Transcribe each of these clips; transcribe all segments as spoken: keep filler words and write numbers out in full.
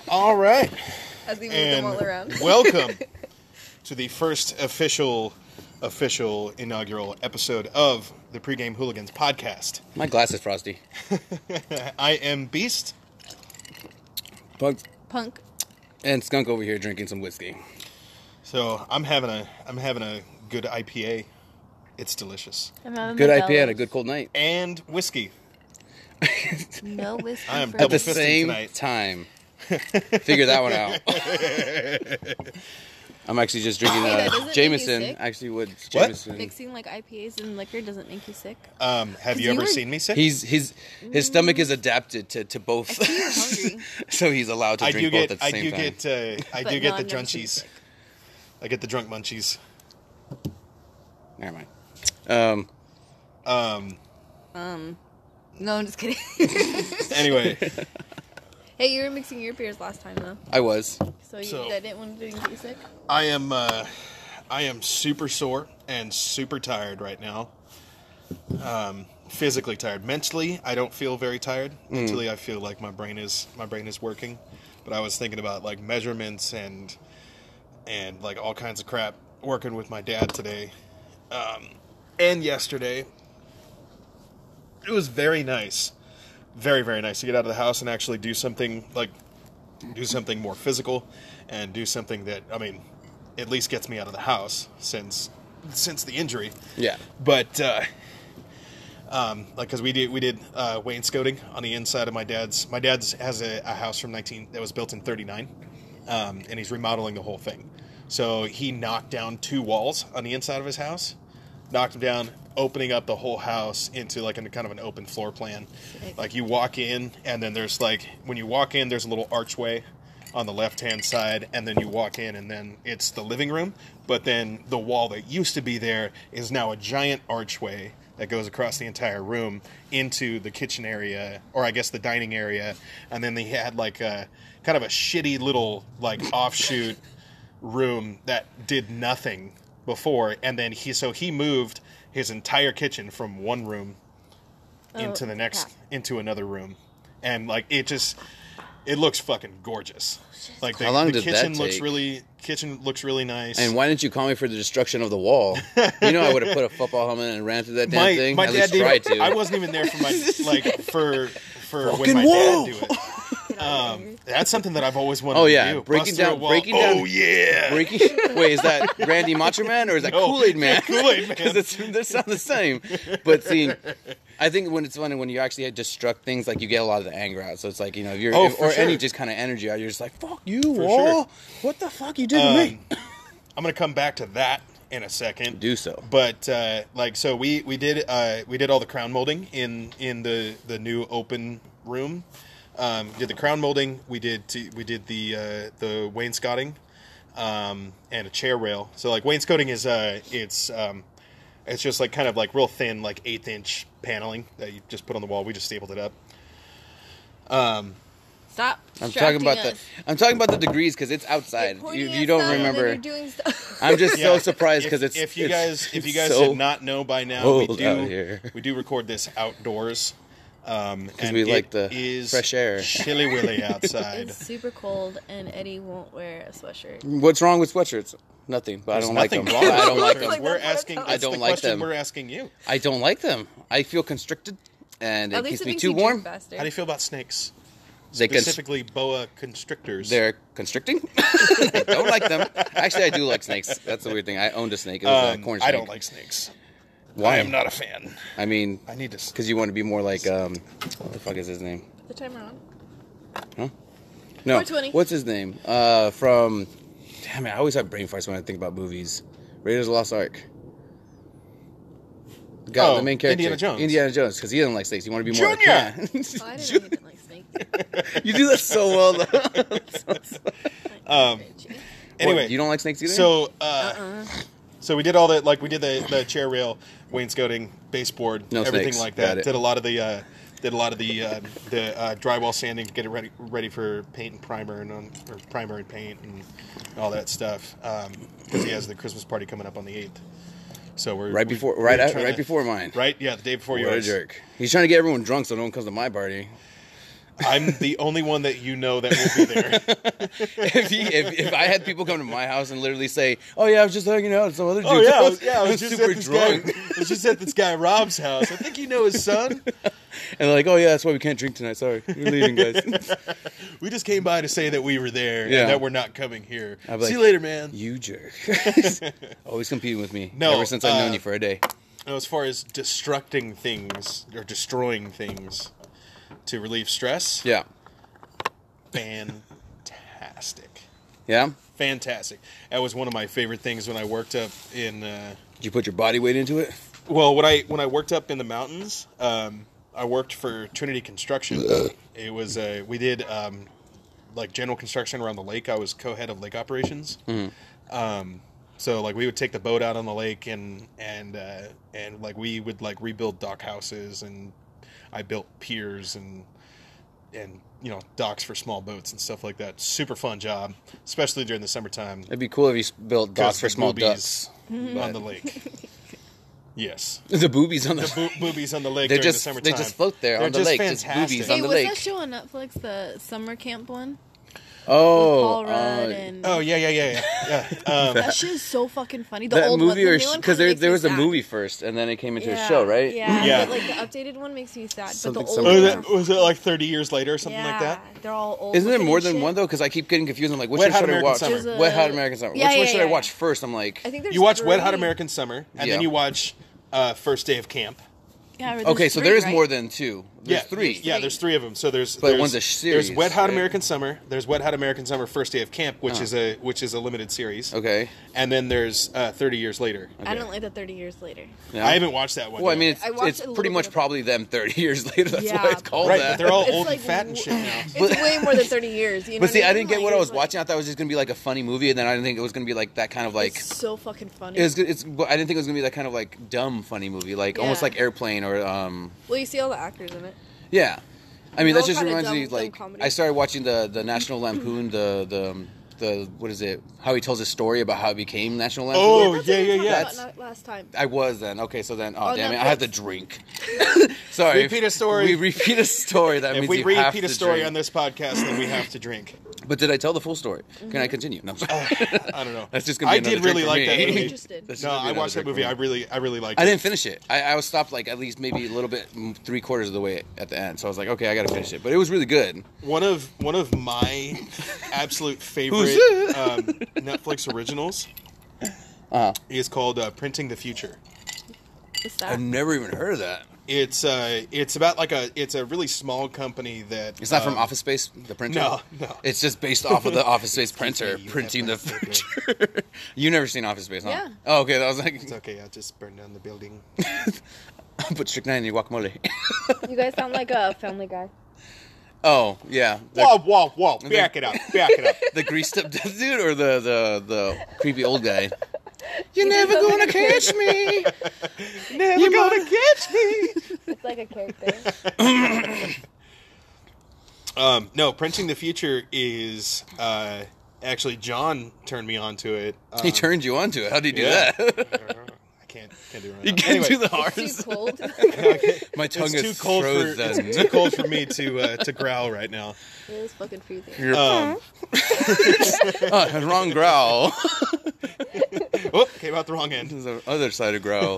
All right. As we move And them all around. welcome to the first official, official inaugural episode of the Pregame Hooligans podcast. My glass is frosty. I am Beast. Punk. Punk. And Skunk over here drinking some whiskey. So I'm having a I'm having a good I P A. It's delicious. I'm having Good my I P A and a bellows. good cold night. And whiskey. No whiskey I am for At double the fisting same tonight. time. Figure that one out. I'm actually just drinking Wait, that uh, doesn't make you Jameson. sick? Actually, what What? Jameson? Mixing like I P As and liquor doesn't make you sick. Um, have you You ever were- seen me sick? He's his his stomach is adapted to, to both, I see you're hungry. so he's allowed to I drink do both get at the I same do time. get uh, I But do no, get I've the never seen you drunchies. sick. I get the drunk munchies. Never mind. Um, Um. Um, no, I'm just kidding. Anyway, Hey, you were mixing your beers last time though, I was. so you So- that didn't want to get you sick. I am uh, I am super sore and super tired right now. Um, physically tired. Mentally, I don't feel very tired. Mentally, I feel like my brain is my brain is working. But I was thinking about like measurements and and like all kinds of crap. Working with my dad today, um, and yesterday. It was very nice, very very nice to get out of the house and actually do something like do something more physical, and do something that I mean, at least gets me out of the house since since the injury. Yeah. But uh, um, like because we did we did uh, wainscoting on the inside of my dad's. My dad's has a, a house from nineteen that was built in thirty-nine, um, and he's remodeling the whole thing. So he knocked down two walls on the inside of his house, knocked them down, opening up the whole house into like a kind of an open floor plan. Sick. Like you walk in, and then there's like when you walk in, there's a little archway on the left hand side, and then you walk in, and then it's the living room. But then the wall that used to be there is now a giant archway that goes across the entire room into the kitchen area, or I guess the dining area. And then they had like a kind of a shitty little like offshoot room that did nothing before, and then he so he moved his entire kitchen from one room into Oh, the next crap. into another room, and like it just it looks fucking gorgeous. Like the, How long the did that kitchen looks take? really kitchen looks really nice. And why didn't you call me for the destruction of the wall? You know I would have put a football helmet and ran through that damn my thing. my At dad least did. tried to. I wasn't even there for my like for for when Fucking my wall. dad do it. Um, that's something that I've always wanted Oh, to yeah. do. Breaking Bust through a down- wall. breaking down- Oh yeah. Breaking. Wait, is that Randy Macho Man or is that No, Kool Aid Man? Kool-Aid Man. Because they sound the same. But see, I think when it's funny when you actually destruct things, like you get a lot of the anger out. So it's like you know, if you're Oh, if, for or any sure. just kind of energy out, you're just like, "Fuck you, For wall! sure. What the fuck you did Um, to me?" I'm gonna come back to that in a second. Do so. But uh, like so, we we did uh, we did all the crown molding in in the the new open room. Um, did the crown molding. We did t- we did the uh, the wainscoting um, and a chair rail. So like wainscoting is uh, it's um, it's just like kind of like real thin like eighth inch paneling that you just put on the wall. We just stapled it up. Um, Stop. I'm talking about distracting the us. I'm talking about the degrees because it's You're outside. You, pointing you at don't stuff and then remember. you're doing stuff. I'm just so Yeah. surprised If- because it's if you it's- guys if you it's guys so did not know by now, we cold do out here. we do record this outdoors. Um, and we it like the is fresh air. chilly willy outside. It's super cold, and Eddie won't wear a sweatshirt. What's wrong with sweatshirts? Nothing, but There's I don't like nothing them. wrong with I don't like sweatshirts. them. Like, We're that's what asking. I'm That's I don't the like question them. We're asking you. I don't like them. I feel constricted, and At it least keeps it me makes too you drink warm. faster. How do you feel about snakes? They const- Specifically, boa constrictors. they're constricting. I don't like them. Actually, I do like snakes. That's the weird thing. I owned a snake. It was Um, a corn snake. I don't like snakes. Why? I am not a fan. I mean, I need to. because you want to be more like um, what the fuck is his name? The timer on. No, four twenty. what's his name? Uh, from damn it, I always have brain farts when I think about movies. Raiders of the Lost Ark. The guy, Oh, the main character, Indiana Jones. Indiana Jones, because he doesn't like snakes. You want to be more Junior! like Oh, I didn't know you didn't like snakes. You do that so well. Though. Um, Anyway, What, you don't like snakes either? So, uh, Uh-uh. so we did all that. Like we did the, the chair rail, wainscoting, baseboard, No everything snakes. like Got that. it. Did a lot of the uh, did a lot of the uh, the uh, drywall sanding to get it ready ready for paint and primer and um, or primer and paint and all that stuff. Because he has the Christmas party coming up on the eighth. So we're right we- before, we're right, at, trying right to- before mine. Right, yeah, the day before What a yours. jerk. He's trying to get everyone drunk so no one comes to my party. I'm the only one that you know that will be there. if, he, if if I had people come to my house and literally say, "Oh yeah, I was just hanging out at some other dude's Oh yeah, I house. was, yeah, I was I'm just super at this drunk." guy. I was just at this guy Rob's house. I think you know his son. And they're like, "Oh yeah, that's why we can't drink tonight. Sorry, we're leaving, guys." We just came by to say that we were there Yeah. and that we're not coming here. I'd be See like, you later, man. You jerk. Always competing with me. No, Ever since I've known uh, you for a day. Now, as far as destructing things or destroying things to relieve stress, Yeah. fantastic. Yeah. Fantastic. That was one of my favorite things when I worked up in. Uh, Did you put your body weight into it? well, when I when I worked up in the mountains, um, I worked for Trinity Construction. It was uh, we did um, like general construction around the lake. I was co-head of lake operations. Mm-hmm. Um, so like we would take the boat out on the lake and and uh, and like we would like rebuild dock houses, and I built piers and and you know docks for small boats and stuff like that. Super fun job, especially during the summertime. It'd be cool if you s- built docks for the small boobies ducks. on the lake. Yes. The boobies on the, The bo- boobies on the lake they during just the summertime. they just float there They're on the just lake. Just fantastic. boobies Hey, on the was lake. that show on Netflix, the summer camp one? Oh, Paul Rudd uh, and Oh yeah, yeah, yeah, yeah. yeah. Um, that shit is so fucking funny. The that old movie, one, or the new one because kinda there makes there me was a sad. movie first, and then it came into yeah, a show, right? Yeah, Yeah. But like the updated one makes me sad. Something but the old similar. was, ones it, are- was it like thirty years later or something yeah, like that? They're all old. Isn't there looking more and than shit. one though? Because I keep getting confused. I'm like, which Wet one Hot should I American watch? Summer. There's a- Wet Hot American Summer. Yeah, which one yeah, should I yeah. watch first? I'm like, I think there's You watch Wet Hot three. American Summer, and Yeah. then you watch uh, First Day of Camp. Yeah, there's okay, so three, there is right? more than two. There's yeah, three. Yeah, there's three of them. So there's But there's, one's a series, There's Wet Hot right? American Summer. There's Wet Hot American Summer First Day of Camp, which Oh. is a which is a limited series. Okay. And then there's uh, thirty years later. I don't like the thirty years later. Yeah. I haven't watched that one. Well, I yet. mean, it's, I watched it's a little pretty bit much of- probably them thirty years later. That's Yeah. why it's called right, that. but they're all It's old like and fat and shit now. It's way more than thirty years. You know But see, what I mean? didn't get Like, what I it's was like- watching. I thought it was just gonna be like a funny movie, and then I didn't think it was gonna be like that kind of like. It's so fucking funny. It was. It's. I didn't think it was gonna be that kind of like dumb funny movie, like almost Yeah. like Airplane or um. Well, you see all the actors in it. Yeah, I mean They're that all just kinda reminds dumb- me dumb like comedy. I started watching the the National Lampoon the the the what is it? How he tells his story about how he became National Lampoon. Oh, That's yeah, what we yeah, talked yeah. about not last time. I was then. Okay, so then. Oh, Oh, damn it! Netflix. I have to drink. Sorry. Repeat a story. We repeat a story. That If means we you have repeat a to story drink. on this podcast, then we have to drink. But did I tell the full story? Can I Mm-hmm. continue? No. I'm sorry. I don't know. That's just gonna be I did another drink really for like me. that I'm movie. interested. That's just No, gonna be I another watched that drink for movie. me. I really, I really liked I it. didn't finish it. I, I was stopped like at least maybe a little bit, mm, three quarters of the way at the end. So I was like, okay, I got to finish it. But it was really good. One of one of my absolute favorite Who's um, Netflix originals Uh-huh. is called uh, Printing the Future. What's that? I've never even heard of that. It's uh, it's about like a it's a really small company that It's not from um, Office Space, the printer. No, no. It's just based off of the Office Space printer You printing the have that future. You never seen Office Space, huh? Yeah. Oh, okay. That was It's like okay. I'll just burn down the building. put strychnine in your guacamole. You guys sound like a Family Guy. Oh yeah. The, Whoa, whoa, whoa! Back it up! Back it up! the greased up deaf dude or the the the creepy old guy. You're You never just gonna look like- catch me. Never You gonna must- catch me. It's like a character. Um, no, Printing the Future is uh, actually John turned me on to it. Um, He turned you onto it. How did he do yeah. that? I can't can't do it. Right You now. can't Anyway, do the It's too R's. cold. My tongue it's is too cold for frozen. it's too cold for me to uh, to growl right now. It is fucking freezing. You're- Um, oh, wrong growl. oh, came out the wrong end. This is the other side of growl.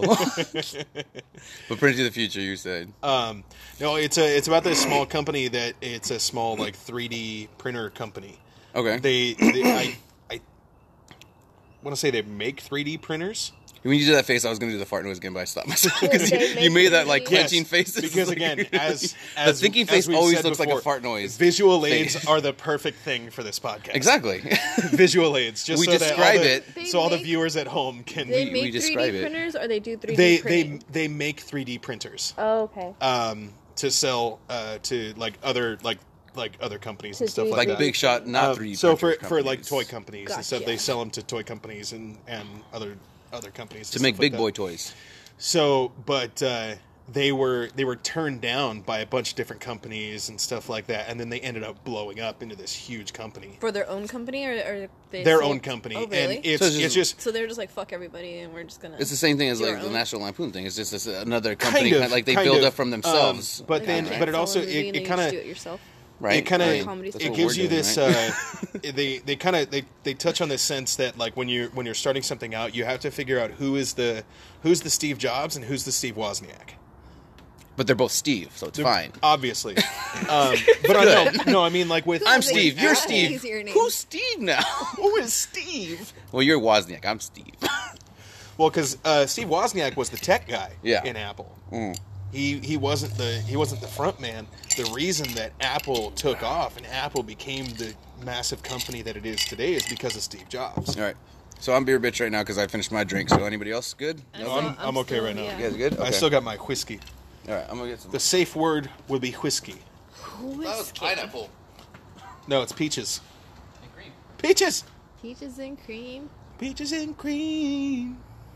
But Prince of the Future, you said. Um, no, it's a it's about this small company that it's a small like three D printer company. Okay. They, they I I want to say they make three D printers. When you did that face, I was going to do the fart noise again, but I stopped myself. Because They you, make you made that like three D? clenching Yes, face. because Like- again, as, the as thinking as face we've always said looks like before, a fart noise. Visual aids face. are the perfect thing for this podcast. Exactly. Visual aids, just We so that all describe the, it. They so all the make- viewers at home can. They we make three describe D it. printers, or they do three D they printing. they they make three D printers Oh, okay. um, to sell uh, to like other like like other companies and To stuff do like Like that. big shot, not Um, three D. So for printers for like companies. toy companies and stuff, Gotcha. they sell them to toy companies and and other other companies To and make stuff big like boy that. toys. So, but uh, they were they were turned down by a bunch of different companies and stuff like that, and then they ended up blowing up into this huge company, For their own company, or, or they their sold- own company, Oh, really? and it's So it's it's just- just So they're just like, fuck everybody, and we're just gonna. It's the same thing as do our like the own? National Lampoon thing. It's just this, another company, kind of kind of like they kind build of, up from themselves. um, but Like then, a but it Jigsaw also movie it, and it you kind just do of it yourself. right? It kind I of mean, Comedy that's it what gives we're you doing, this. right? Uh, they they kind of they, they touch on this sense that like when you when you're starting something out, you have to figure out who is the who's the Steve Jobs and who's the Steve Wozniak. But they're both Steve, so it's They're- fine. obviously. Um, but I no, no, I mean like with I'm Who's the Steve. You're That's Steve. easier name. Who's Steve now? who is Steve? Well, you're Wozniak. I'm Steve. Well, because uh, Steve Wozniak was the tech guy Yeah. in Apple. Mm. He he wasn't the he wasn't the front man. The reason that Apple took off and Apple became the massive company that it is today is because of Steve Jobs. All right. So I'm beer bitch right now because I finished my drink. So anybody else good? I'm No? I'm, still- I'm okay still- right now. yeah. You guys good? Okay. I still got my whiskey. All right. I'm gonna get some. The safe word would be whiskey. Whiskey. No, it's peaches. Peaches. Peaches and cream. Peaches and cream.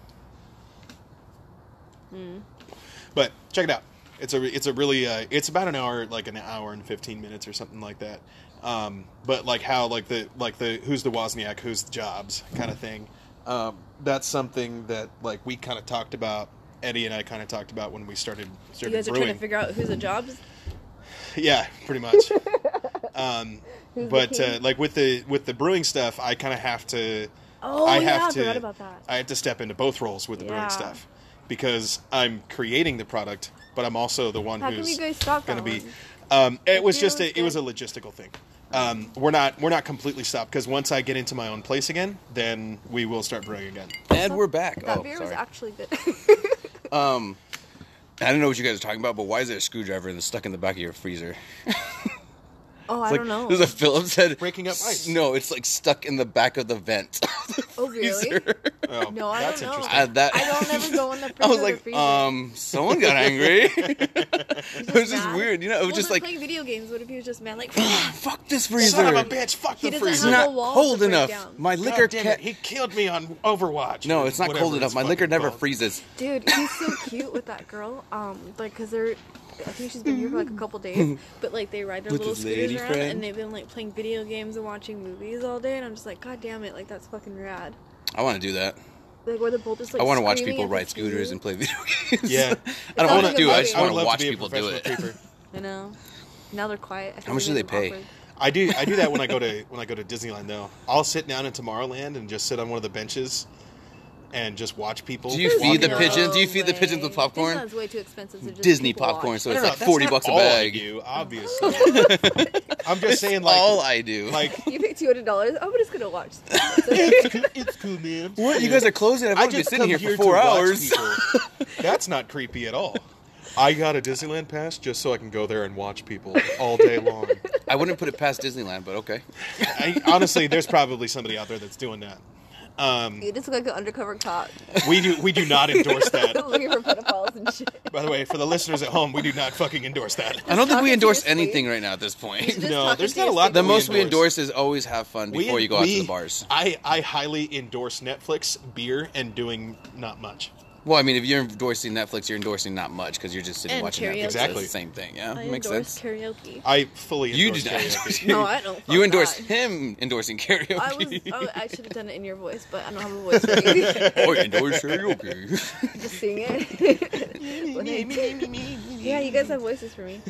Mm. But check it out. It's a it's a really uh, it's about an hour, like an hour and fifteen minutes or something like that. Um, but like how like the like the who's the Wozniak, who's the Jobs kind of thing. Um, that's something that like we kind of talked about. Eddie and I kind of talked about when we started You started guys are brewing. trying to figure out who's the Jobs. Yeah, pretty much. um, Who's but the uh, king? like with the with the brewing stuff, I kind of have to. Oh I yeah, have I to. forgot about that. I have to step into both roles with the Yeah. brewing stuff because I'm creating the product, but I'm also the one How come who's you guys stopped going to that be. one? Um, it It was just feels a, it was a good. logistical thing. Um, we're not we're not completely stopped because once I get into my own place again, then we will start brewing again. And we're back. That Oh, beer sorry. was actually good. Um, I don't know what you guys are talking about, but why is there a screwdriver in the, stuck in the back of your freezer? Oh, I It's like, don't know. There's a Phillips head. Breaking up ice. No, it's like stuck in the back of the vent. of the Oh, really? freezer. Oh, No, I that's don't know. interesting. Uh, that, I don't ever go in the I was freezer like, or freezer. um, someone got angry. it was just mad? weird, you know. It was Well, just then like, playing video games. What if he was just mad? Like, fuck this freezer. Son of a bitch! Fuck He the doesn't freezer. It's have not a wall cold to break enough. down. My God liquor damn can't. it, he killed me on Overwatch. No, it's not Whatever cold enough. it's My liquor fucking never called. freezes. dude, he's so cute with that girl. Um, like, cause they're, I think she's been here for like a couple days. But like, they ride their With little his scooters lady around, friend? and they've been like playing video games and watching movies all day. And I'm just like, God damn it, like that's fucking rad. I want to do that. Like, where they're both just like. I want to watch screaming people at the ride T V. scooters and play video games. Yeah. I don't sounds want like to a do it. I movie. just I want would to love watch to be a people do professional it. creeper. I know. Now they're quiet. I How much do think they it made pay? them I do. I do that when I go to when I go to Disneyland. Though I'll sit down in Tomorrowland and just sit on one of the benches and just watch people. Do you walk feed the around. pigeons? Do you No feed the way. pigeons with popcorn? Disneyland's way too expensive to just Disney people popcorn, watch. so I it's don't know, like that's forty not bucks a all I bag. do, obviously. I'm just saying, like, All I do. like You pay two hundred dollars. I'm just gonna watch. it's cool, man. What? You guys are closing? I've I only been just sitting come here here for four to watch hours. people. That's not creepy at all. I got a Disneyland pass just so I can go there and watch people all day long. I wouldn't put it past Disneyland, but okay. I, honestly, there's probably somebody out there that's doing that. Um, You just look like an undercover cop we do we do not endorse that. looking for pedophiles and shit. By the way, for the listeners at home, we do not fucking endorse that. I don't think talking we to endorse your sleep. anything right now at this point. Just No, talking there's to not your a lot sleep. The we most we endorse. endorse is always have fun We- before you go out to we- the bars. I, I highly endorse Netflix, beer, and doing not much. Well, I mean, if you're endorsing Netflix, you're endorsing not much because you're just sitting And watching karaoke. Netflix. Exactly. It's the same thing. Yeah, I makes endorse sense. karaoke. I fully You endorse did not karaoke. endorse No, I don't. You Fuck endorsed that. him endorsing karaoke. I was. Oh, I should have done it in your voice, but I don't have a voice for you. or endorse karaoke. Just sing it. When I- yeah, you guys have voices for me.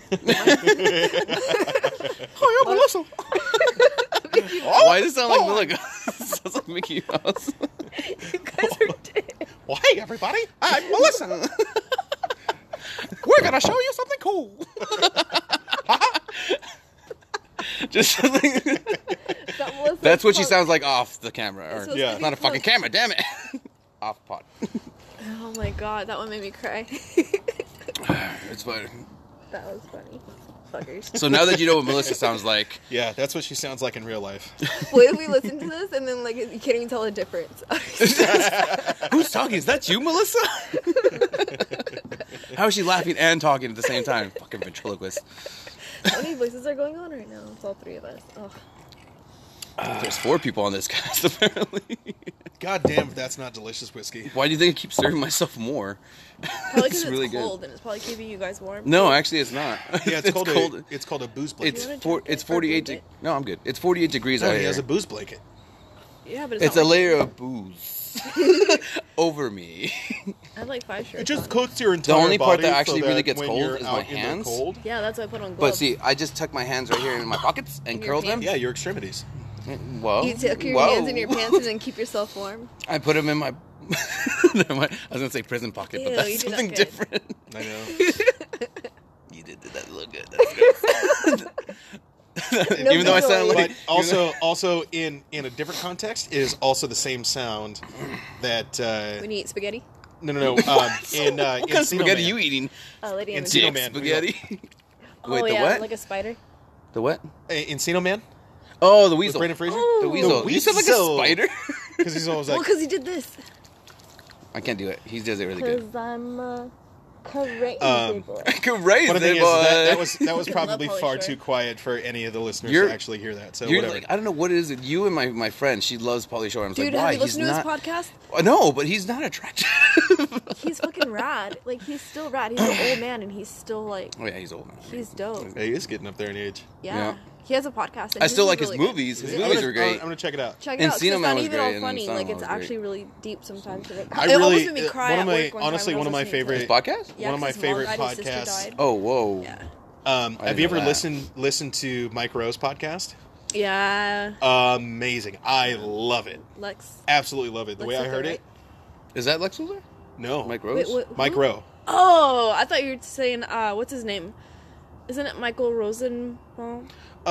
Hi, I'm Melissa. Why does it sound like Melissa? It sounds like Mickey Mouse. You guys are dead. Well, hey, everybody. I'm Melissa. We're going to show you something cool. Just something. That was That's what she fun. sounds like off the camera. It's Or, supposed Yeah. to It's be not a fucking fun. camera, damn it. Off pod. Oh my god, that one made me cry. It's fine. That was funny. Fuckers. So now that you know what Melissa sounds like, Yeah, that's what she sounds like in real life. What if we listen to this and then like you can't even tell the difference? who's talking? Is that you, Melissa? How is she laughing and talking at the same time? Fucking ventriloquist. How many voices are going on right now? It's all three of us. Oh. There's four people on this cast, apparently. God damn, if that's not delicious whiskey. Why do you think I keep serving myself more? Probably because it's, really cold good. and it's probably keeping you guys warm. No, actually, it's not. Yeah, it's, called, A, it's called a booze blanket. It's You wanna four, drink it it's or forty-eight. drink De- it? no, I'm good. It's forty-eight degrees no, out he here. has a booze blanket. Yeah, but it's, It's not a like- layer of booze. shirts over me. I have like five shirts. It just on. coats your entire only part that body actually so really that gets when cold you're is my out in the hands. cold. Yeah, that's why I put on But gloves. see, I just tuck my hands right here in my pockets and In your curl them. pants? Yeah, your extremities. Whoa. You tuck your Whoa. hands in your pants and then keep yourself warm. I put them in my. Never mind. I was gonna say prison pocket, Ew, but that's you do that something good. different. I know. You did that look good. That's good. No even though I joy. sound like. But even also, also in in a different context, it is also the same sound that. Uh, When you eat spaghetti. no, no, no. Um, in uh, what kind of spaghetti Man. you eating? Oh, Lady In in Encino Dick Man. spaghetti. Oh Wait, the yeah, what? like a spider. The what? Uh, Encino Man Oh, the with weasel. Brendan Fraser. Oh. The weasel. The You said like a weasel. spider. Because he's always Well, like, because he did this. I can't do it. He does it really good. Because I'm a crazy Um, boy. Crazy But the thing boy. is, that, that was that was Love probably Pauly far Shore. too quiet for any of the listeners You're- to actually hear that. So You're whatever. like, I don't know what it is. You and my, my friend, she loves Pauly Shore. I'm Dude, like, have why? you He's listened to not. his podcast? Uh, No, but he's not attractive. He's fucking rad. Like, he's still rad. He's an old man, and he's still, like, Oh yeah, he's old man. he's dope. Hey, he's getting up there in age. Yeah. Yeah. He has a podcast. And I his still is like his really good. movies. His I'm movies gonna, are great. I'm gonna check it out. Check it out. 'cause Encino it's Man not was even great, all and funny. Son Like, was it's great. actually really deep sometimes. It, I it really, almost made me uh, cry one at of my work one honestly time one of when I my was listening to favorite His podcast? Yeah, one of my 'cause his mom favorite died, his sister podcasts. died. Oh whoa. Yeah. Um, I have you didn't know ever that. listened listened to Mike Rowe's podcast? Yeah. Amazing. I love it. Lex. Absolutely love it. The way Lex I heard Luthor, it. Is that Lex Luthor? No. Mike Wait, Rose? what- Mike who? Rowe. Oh, I thought you were saying, uh, what's his name? Isn't it Michael Rosenbaum?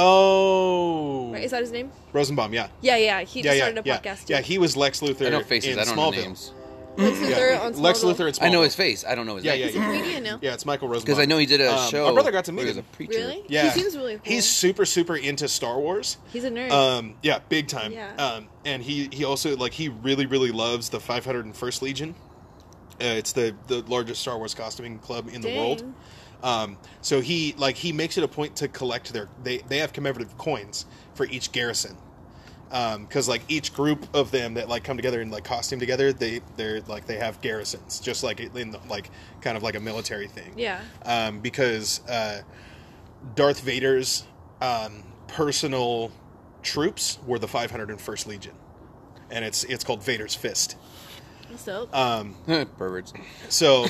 Oh. Right? Is that his name? Rosenbaum, yeah. Yeah, yeah. He Yeah, just yeah, started a yeah. podcast. Yeah, too. he was Lex Luthor I know faces. in I don't Smallville. know names. Lex Luthor Yeah. on Lex Smallville. Luthor in Smallville. I know his face. I don't know his Yeah, name. yeah, He's a yeah. comedian now. Yeah, it's Michael Rosenbaum. Because I know he did a Um, show. Our brother got to meet where he was him. a preacher. Really? Yeah. He seems really cool. He's super, super into Star Wars. He's a nerd. Um, yeah, big time. Yeah. Um, and he, he also, like, he really, really loves the five hundred first Legion. Uh, it's the, the largest Star Wars costuming club in the Dang. world. Um, so he, like, he makes it a point to collect their, they, they have commemorative coins for each garrison. Um, cause like each group of them that like come together and like costume together, they, they're like, they have garrisons, just like in the, like, kind of like a military thing. Yeah. Um, because, uh, Darth Vader's, um, personal troops were the five hundred first Legion. And it's, it's called Vader's Fist. That's dope. Um, Perverts. so,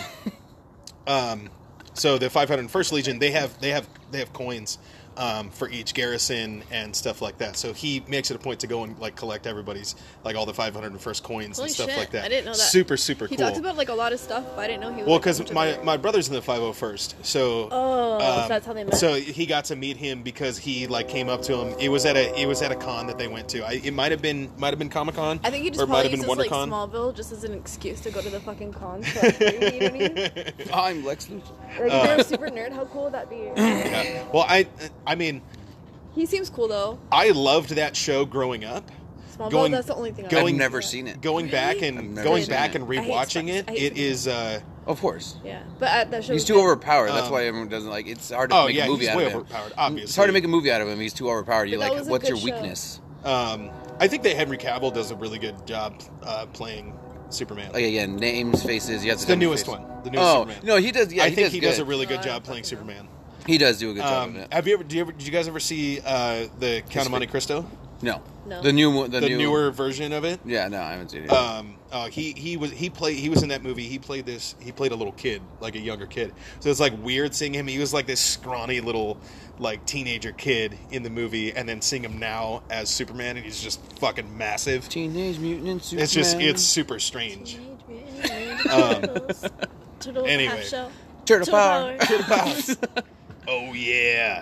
um, so the five hundred first Legion, they have they have they have coins um, for each garrison and stuff like that. So he makes it a point to go and like collect everybody's like all the five hundred first coins Holy and stuff shit, like that. I didn't know that. Super super he cool. talks about like a lot of stuff, but I didn't know he was. well, like, because into my the- my brother's in the five oh first, so Oh, so um, that's how they met. So he got to meet him because he like came up to him. It was at a it was at a con that they went to. I, it might have been might have been Comic Con. I think he just or it might probably have been uses like WonderCon. Smallville just as an excuse to go to the fucking con. So, like, you know what I mean? I'm Lex Luthor. Like, if you're a super nerd, how cool would that be? Yeah. Well, I I mean He seems cool though. I loved that show growing up. Smallville, Going- that's the only thing. I going- like. I've never seen it. Going back Really? I've and never going seen back it. and I hate rewatching Spice- it, I hate it Spice. is. Uh, Of course. Yeah, but uh, that show. He's was too good. overpowered. That's Um, why everyone doesn't like. It's hard to oh make yeah, a movie he's out way of him. overpowered. Obviously, It's hard to make a movie out of him. He's too overpowered. You But that like, was a what's your good show. weakness? Um, I think that Henry Cavill does a really good job uh, playing Superman. Like again, names, faces. You have to the tell me newest face. one, the newest Oh Superman. no, he does. Yeah, I he think does he good. does a really good Oh, I job fucking playing love Superman. He does do a good job Um, of it. have you ever? Did you ever? Did you guys ever see uh, the Count of Monte Cristo? No, No. the new one. The, The new, newer version of it. Yeah, no, I haven't seen it. Um, uh, he he was he played he was in that movie. He played this. He played a little kid, like a younger kid. So it's like weird seeing him. He was like this scrawny little like teenager kid in the movie, and then seeing him now as Superman, and he's just fucking massive. Teenage Mutant Superman. It's just it's super strange. Teenage Mutant Um, Ninja Turtles. Turtle anyway. Half Shell. Turtle Turtle Power. Power. Oh yeah.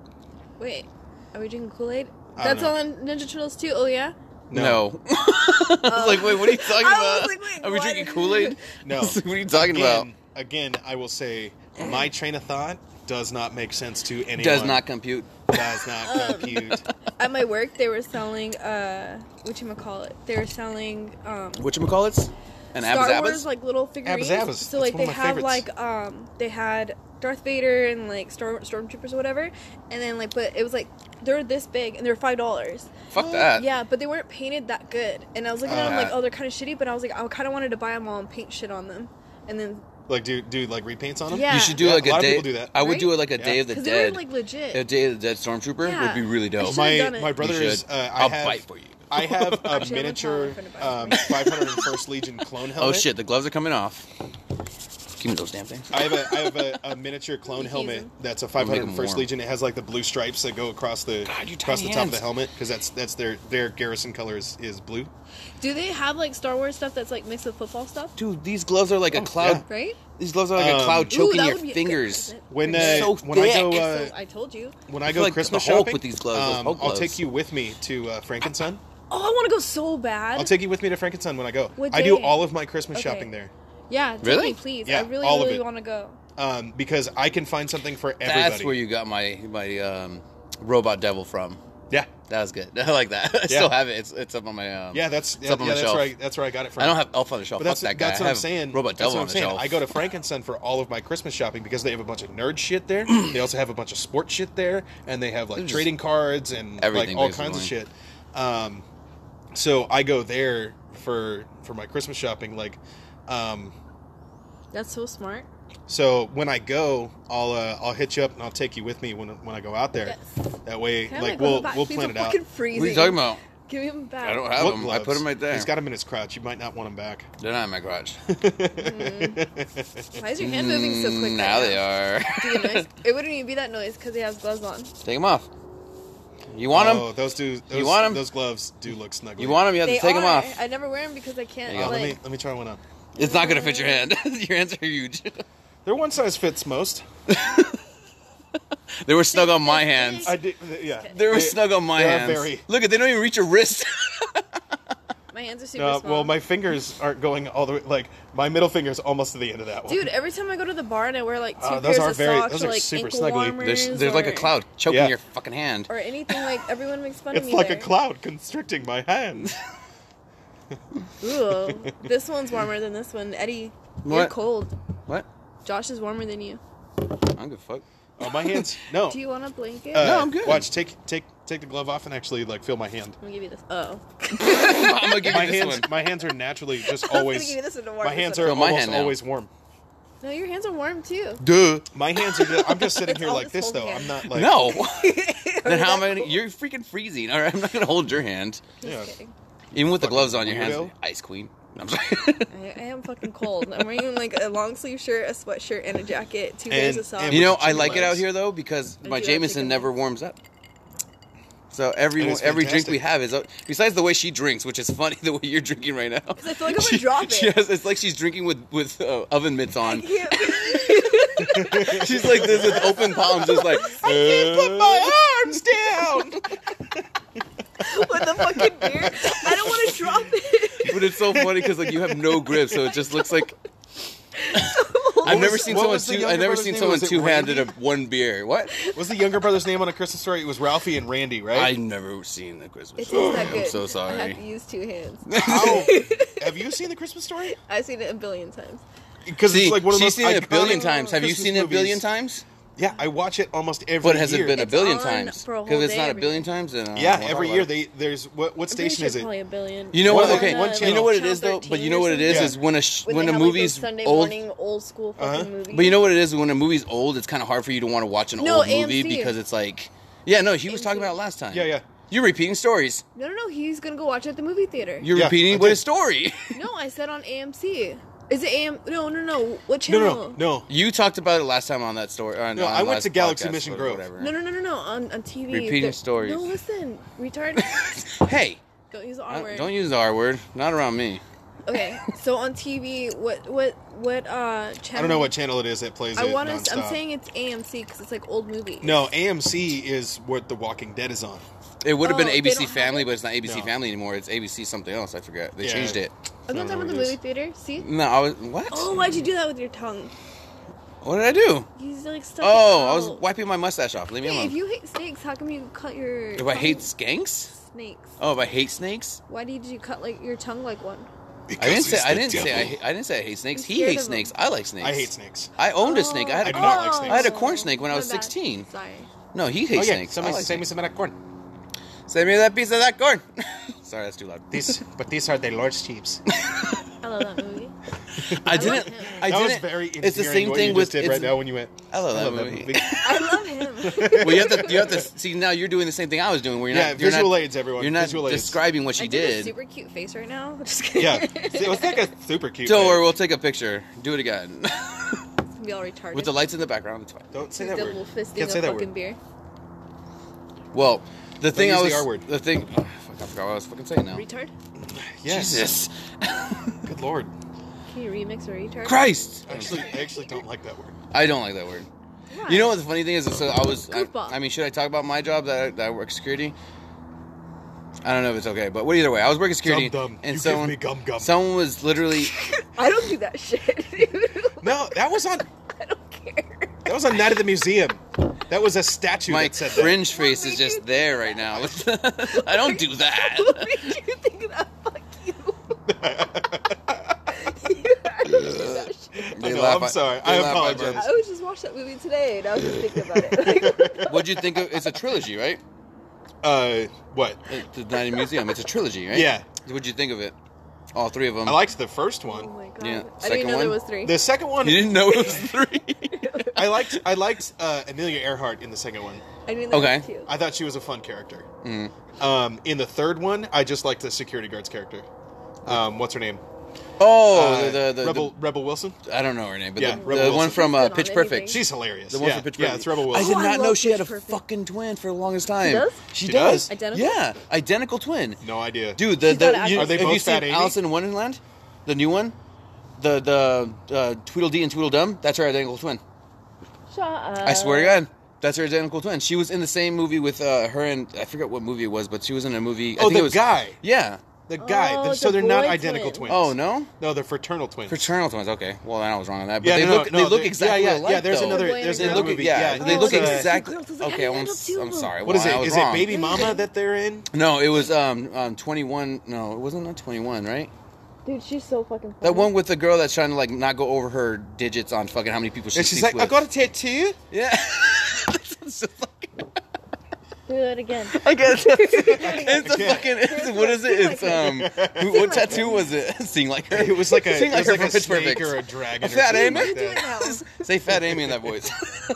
Wait, are we drinking Kool-Aid? I That's don't all in Ninja Turtles too. Oh yeah. No. I was like, wait, what are you talking I about? was like, wait, are we what? drinking Kool-Aid? No. what are you talking about? Again, again, I will say my train of thought does not make sense to anyone. Does not compute. Does not compute. At my work, they were selling uh, what you call it? They were selling um, Whatchamacallits? An Star Abba Wars like little figurines. Abba-Zabbas. So That's like one they of my have favorites. like um they had Darth Vader and like Storm Stormtroopers or whatever, and then like but it was like they were this big and they were five dollars. Fuck that. Yeah, but they weren't painted that good. And I was looking at them Uh, like, oh, they're kind of shitty. But I was like, I kind of wanted to buy them all and paint shit on them, and then Like do do like repaints on them? Yeah. You should do Yeah, like a a, lot of day. people do that. I would Right? do it like a Yeah. Day of the because they were Dead. like legit. A Day of the Dead Stormtrooper Yeah. would be really dope. I should've done My it. my You brother should. is. Uh, I I'll have, fight for you. I have a Actually, I'm miniature gonna tell um, my five hundred first Legion clone Oh helmet. shit, the gloves are coming off. Give me those damn things. I have a I have a, a miniature clone You can helmet use them. that's a Make five 'em hundred first warm. Legion. It has like the blue stripes that go across the God, you across the tiny top of the hands. helmet because that's that's their their garrison color is, is blue. Do they have like Star Wars stuff that's like mixed with football stuff? Dude, these gloves are like a Oh, cloud. yeah. Right? These gloves are like a Um, cloud Ooh, choking that your would be a good fingers. present. When uh, So when I go thick. uh, So I told you. when I I go feel like Christmas the Hulk shopping with these gloves, those um, Hulk I'll gloves. take you with me to uh, Frankenson. Oh, I want to go so bad. I'll take you with me to Frankenson when I go. What I do day? all of my Christmas Okay. shopping there Yeah, take Really? me, please. Yeah, I really, all of really it. want to go. um, because I can find something for everybody. That's where you got my my um, robot devil from. Yeah, That was good. I like that. I Yeah. still have it. It's it's up on my um, yeah, that's it's yeah, up on yeah my that's shelf. where I, that's where I got it from. I don't have Elf on the shelf. But Fuck that's that guy. that's I what I'm have saying. Robot That's devil what on I'm the saying. shelf. I go to Frankenstein for all of my Christmas shopping because they have a bunch of nerd shit there. They also have a bunch of sports shit there, and they have like Just trading cards and like everything, all kinds of basically. shit. Um, so I go there for for my Christmas shopping. Like, um, That's so smart. so when I go, I'll uh, I'll hit you up and I'll take you with me when when I go out there. Yes. That way, Can I, like go in we'll the back? we'll These plan are it out. fucking freezing. What are you talking about? Give me them back. I don't have What them. I put gloves? them right there. He's got them in his crotch. You might not want them back. They're not in my garage. Why is your hand moving so quick? Mm, now right they are. Do the noise. It wouldn't even be that noise because he has gloves on. Take them off. You want them? Oh, those do. Those, want 'em? Those gloves do look snuggly. You want them? You have They to take are. them off. I never wear them because I can't. There you Uh, go. let Like, me let me try one on. It's not gonna fit your hand. Your hands are huge. They're one size fits most. They were snug on my hands. I did. Yeah. They were snug on my they are hands. very- Look at, they don't even reach your wrist. my hands are super No, small. well, my fingers aren't going all the way. Like my middle finger's almost to the end of that one. Dude, every time I go to the bar and I wear like two Oh, those pairs are of very- socks those or are like super ankle snuggly. warmers There's, there's like a or- cloud choking Yeah. your fucking hand. or anything, like everyone makes fun it's of me. like there. a cloud constricting my hands. Ooh, this one's warmer than this one. Eddie, you're What? cold. What? Josh is warmer than you. I don't give a fuck. Oh, my hands. No. Do you want a blanket? Uh, No, I'm good. Watch. Take take take the glove off and actually like feel my hand. I'm gonna give you this. Oh, I'm gonna give My you this hands. one. My hands are naturally just I was gonna always. give you this one to warm My this hands one are up. Feel my almost hand now. always warm. No, your hands are warm too. Duh. My hands are. Just, I'm just sitting It's here all like this this whole though. hand. I'm not like. No. then how am I that gonna? cool? You're freaking freezing. All right, I'm not gonna hold your hand. Just Yeah. kidding. Even with the Fucking gloves on, your hands. weirdo. Ice queen. I'm sorry. I, I am fucking cold. I'm wearing like a long sleeve shirt, a sweatshirt, and a jacket, two pairs And- of socks. and- You know, with I chicken like it out legs. here though because I my do have Jameson chicken never legs. warms up. So every That is every drink fantastic. we have is besides the way she drinks, which is funny the way you're drinking right now. I feel like I'm gonna drop it. She has, it's like she's drinking with with uh, oven mitts I on. can't. She's like this with open palms, just like I can't put my arms down. With the fucking beer, I don't want to drop it. But it's so funny because like you have no grip, so it just looks like. I've was- never seen what someone was the two. younger I've never brother's seen name? someone Was it two handed a Randy? one beer. What? What's the younger brother's name on A Christmas Story? It was Ralphie and Randy, right? I never seen the Christmas. It Story. tastes that good. I'm so I have sorry. to use two hands. How? Have you seen the Christmas Story? I've seen it a billion times. Because See, it's like one of she's those seen it a billion iconic times. Have you Christmas seen it a billion movies. times? Yeah, I watch it almost every But has year. it been a It's billion on times? for a whole Because it's day not a every- billion times. Then uh, Yeah, we'll every talk year about it. they there's what what I'm pretty station sure is it? Probably a billion. You know What what? are they- Okay, what you know channel? what it Channel is though. But thirteen you know or what it is something? is when a sh- When, when they a have, like, those movie's Sunday old. morning old school fucking Uh-huh. movies. But you know what it is when a movie's old, it's kind of hard for you to want to watch an No, old A M movie C. because it's like, yeah, no, he was A M C. talking about it last time. Yeah, yeah. You're repeating stories. No, no, no. He's gonna go watch it at the movie theater. You're Yeah, I repeating did. what his story. No, I said on A M C. Is it A M? No, no, no. What No, channel? no, no, no. You talked about it last time on that story. On, No, on I went last to Galaxy podcast Mission or Grove. Whatever. No, no, no, no, no. On on T V. Repeating They're- stories. No, listen, retard. Hey, Don't use the R don't- word. don't use the R word. Not around me. Okay, so on T V, what what what uh channel? I don't know what channel it is that plays I it want nonstop. to. I'm saying it's A M C because it's like old movies. No, A M C is what The Walking Dead is on. It would have Oh, been they A B C don't have Family, it? but it's not A B C No. Family anymore. It's A B C something else. I forgot. They Yeah. changed it. I'm I not don't talking know about the what it movie theater. See? No, I was what? Oh, why'd you do that with your tongue? What did I do? You like stuck Oh, it I was out. wiping my mustache off. Leave me Hey, alone. if you hate snakes, how come you cut your? If I tongue? hate skanks? snakes, Oh, if I hate snakes? why did you cut like your tongue like one? I didn't say. he's I the didn't say. I, devil. ha- I didn't say I hate snakes. I'm He scared hates of them. snakes. I like snakes. I hate snakes. I owned a snake. I had. I a do corn- not like snakes. I had a corn snake when I was My bad. sixteen. Sorry. No, he Oh hates yeah, snakes. somebody I like send me snakes. some of that corn. Send me that piece of that corn. Sorry, that's too loud. These, but these are the Lord's sheeps. I love that movie. I didn't. him. I that didn't. was very endearing. It's the same what thing you with. just did it's- right now when you went. I love I that love movie. I love him. Well, you have to. You have to see now. You're doing the same thing I was doing. Where you're Yeah, not. You're visual not, aids, everyone. You're not Visual aids. describing what she I did a did. super cute face right now. Just kidding. Yeah, it was like a super cute. Don't face. worry, we'll take a picture. Do it again. It's gonna be all retarded. With the lights in the background, it's fine. Don't say With that the word. little fisting Can't say of that fucking word. beer. Well, the thing use I the was. R word. The thing. Oh, fuck, I forgot what I was fucking saying now. Retard? Yes. Jesus. Good lord. Can you remix a retard? Christ. Actually, I actually don't like that word. I don't like that word. Why? You know what the funny thing is? So I was. I, Goofball. I mean, should I talk about my job that I, that I work security? I don't know if it's okay, but either way, I was working security, Gum gum. and You someone, give me gum gum. someone was literally. I don't do that shit, dude. No, that was on. I don't care. That was on Night at the Museum. That was a statue My that said that. fringe face What is made just you- there right now. I don't do that. What made you think that? Fuck you. You actually did that shit. They I know, laugh I'm at- sorry. they I laugh at apologize. jokes. I was just watched that movie today and I was just thinking about it. Like, what the What'd you think of? It's a trilogy, right? Uh, what? It's the Night in the Museum. It's a trilogy, right? Yeah. What'd you think of it? All three of them. I liked the first Oh one. my god. Yeah, I second didn't know one? there was three. The second one, You didn't know it was three. I liked. I liked uh, Amelia Earhart in the second one. I didn't know Okay. there was two. I thought she was a fun character. Mm. Um, in the third one, I just liked the security guard's character. Um, what's her name? Oh, Uh, the, the, the, Rebel Rebel Wilson. the I don't know her name, but Yeah, the, Rebel the one Wilson. from She's uh, been on Pitch anything. Perfect. She's hilarious. The one yeah, from Pitch yeah, Perfect. it's Rebel I Wilson. did Oh, I not know love she had a Pitch Perfect. fucking twin for the longest time. does? She, She does. does? Identical? Yeah, identical twin. No idea, Dude, the, She's the got you, an Are they have both you seen Fat Amy? Alice in Wonderland? The new one? The the uh, Tweedledee and Tweedledum? That's her identical twin. Shut up. I swear to God. That's her identical twin. She was in the same movie with uh, her and I forget what movie it was, but she was in a movie. I Oh, think the it was, guy. Yeah. The guy. Oh, They're- so the they're not boy identical twin. twins. Oh no, No, they're fraternal twins. fraternal twins. Okay, well then I was wrong on that. But Yeah, they no, look no, they no, look they- exactly yeah, yeah, alike. yeah. There's though. another. Boy and There's a They girl. another look movie. yeah, they it's, look uh, exactly. Girls, it's like, Okay, I I'm, handle two. I'm sorry. What is Well, I it? was Is wrong. it Baby Mama that they're in? No, it was um, um twenty-one. No, it wasn't not twenty-one, right? Dude, she's so fucking funny. That one with the girl that's trying to like not go over her digits on fucking how many people she And she's sleeps like, with. I got a tattoo. Yeah. It's just like- Do that again. I guess it's a Okay. fucking. It's, what is it? It's um. Who, what tattoo was it? Sing like her. It was like a, Sing it was her like a from Pitch snake Perfect. or a dragon. A or fat something Amy? like Do it that. now. Say Fat Amy in that voice.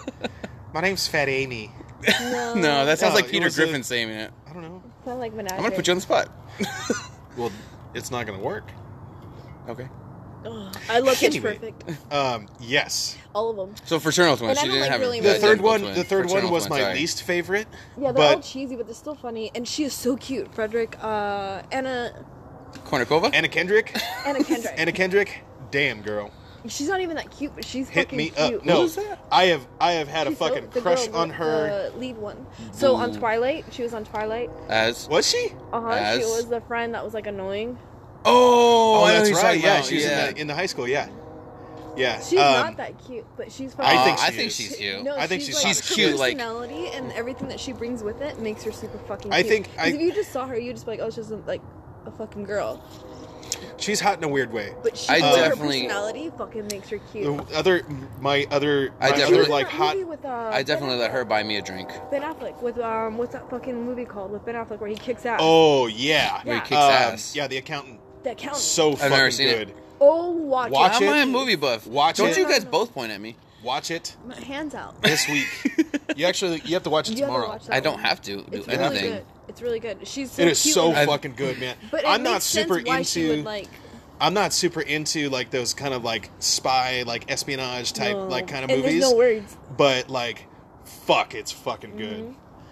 My name's Fat Amy. No. No, that sounds No, like it Peter was a- Griffin saying it. I don't know. It's not like Menage. I'm gonna put you on the spot. Well, it's not gonna work. Okay. Ugh, I love Pitch Anyway. Perfect. Um, yes. All of them. So fraternal twins. And I She don't didn't like have really a, The Yeah, third identical one. twin. The third one Fraternal was twin, my sorry. least favorite. Yeah, they're all but cheesy, but they're still funny. And she is so cute. Frederick, uh, Anna, Kornikova. Anna Kendrick. Anna Kendrick. Anna Kendrick. Damn girl. She's not even that cute, but she's Hit fucking me cute. up. No, was that? I have I have had She's a so- fucking the crush girl, on the- her. The lead one. So on Twilight, she was on Twilight. As. Was she? Uh huh. As? She was the friend that was like annoying. Oh, Oh, I know that's who you're right. talking Yeah, about. she was yeah. in, the, in the high school. Yeah, yeah. She's um, not that cute, but she's fucking. I Aw, think I she think is. she's cute. No, I think she's, she's like, she's her cute, like- personality and everything that she brings with it makes her super fucking. I cute. think 'Cause I- if you just saw her, you'd just be like, oh, she's just like a fucking girl. She's hot in a weird way. But she, I but definitely- her personality fucking makes her cute. The other, my other, I my definitely- She was other in like that hot. movie with, uh, I definitely Ben let her Affleck. buy me a drink. Ben Affleck with um, what's that fucking movie called with Ben Affleck where he kicks ass? Oh yeah, Where he Yeah. kicks Um, ass. Yeah, the accountant. that counts. So I've fucking never seen it. good. Oh, watch, Watch it. I'm it. a movie buff. Watch Don't it. you guys both point at me? Watch it My hands out. this week. You actually, you have to watch it You have to tomorrow. watch that I don't one. have to do It's anything. really good. It's really good. She's so It is cute so in it. fucking good, man. But it I'm not makes super sense why she into. would, like, I'm not super into like those kind of like spy, like espionage type, no. like kind of and movies. There's no words. But like, fuck, it's fucking good.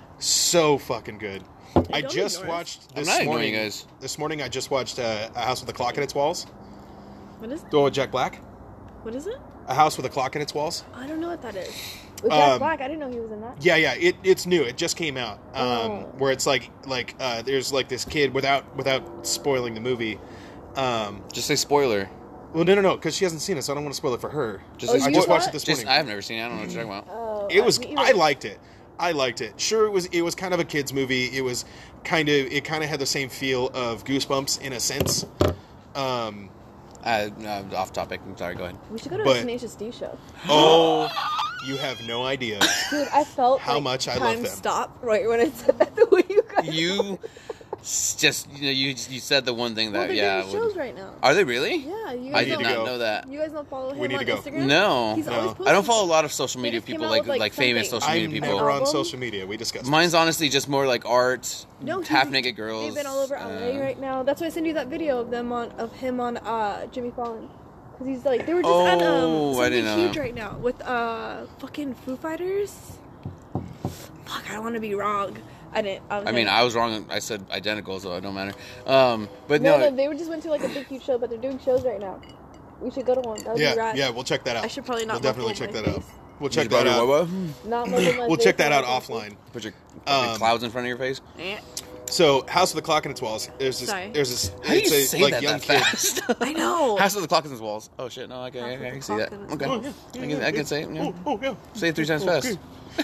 So fucking good. I don't just ignore us. watched I'm this not ignoring morning. you guys. This morning, I just watched uh, A House with a Clock in Its Walls. What is it? Oh, Jack Black. What is it? A House with a Clock in Its Walls. I don't know what that is. With Jack Um, Black, I didn't know he was in that. Yeah, yeah. It, it's new. It just came out. Um, Oh. Where it's like like uh, there's like this kid without without spoiling the movie. Um, Just say spoiler. well, no, no, no, because she hasn't seen it, so I don't want to spoil it for her. Just Oh, say I you just spoiler. watched saw it this Just, morning. I've never seen it. I don't know what you're talking about. Oh, It uh, was. me either. I liked it. I liked it. Sure, it was. It was kind of a kids movie. It was kind of. It kind of had the same feel of Goosebumps in a sense. Um, Uh, uh, off topic. I'm sorry. Go ahead. We should go to but- a Tenacious D show. oh, you have no idea. Dude, I felt How like much I time love them. stop right when I said that the way you guys. You It's just you know you you said the one thing Well, that they're yeah. doing would- shows right now. Are they really? Yeah, you I guys did don't, not go. know that. You guys don't follow him We need on to go. Instagram? No. He's No. always posting. I don't follow a lot of social They media just came people out like with, like, like famous something. social I'm media never people. on Album? social media. We discussed. Mine's honestly just more like art, No, he's- half naked girls. They've been all over L A uh, right now. That's why I sent you that video of them on of him on uh Jimmy Fallon. Cause he's like they were just at Oh, um I something didn't know huge that. right now with uh fucking Foo Fighters. Fuck, I don't want to be wrong. I didn't. I, was I mean, like, I was wrong. I said identical, so it don't matter. Um, but no, no, no, they were just went to like a big huge show, but they're doing shows right now. We should go to one. That would Yeah, be rad. yeah, we'll check that out. I should probably not We'll definitely muffle check my that out. face. We'll you check that brought out. your what? Not muffle my We'll face check that when out I go offline. Put your Um, fucking clouds in front of your face. Eh. So, House of the Clock and its Walls. There's this. Sorry. There's this. How do you it's a, say like, that young that kid. fast? I know. House of the Clock and its walls. Oh shit! No, I can, House I, of can- I the can see that. Clock and its Okay, Walls. Oh, yeah, I can, I can say it. Yeah. Oh, oh, yeah. Say it three times fast.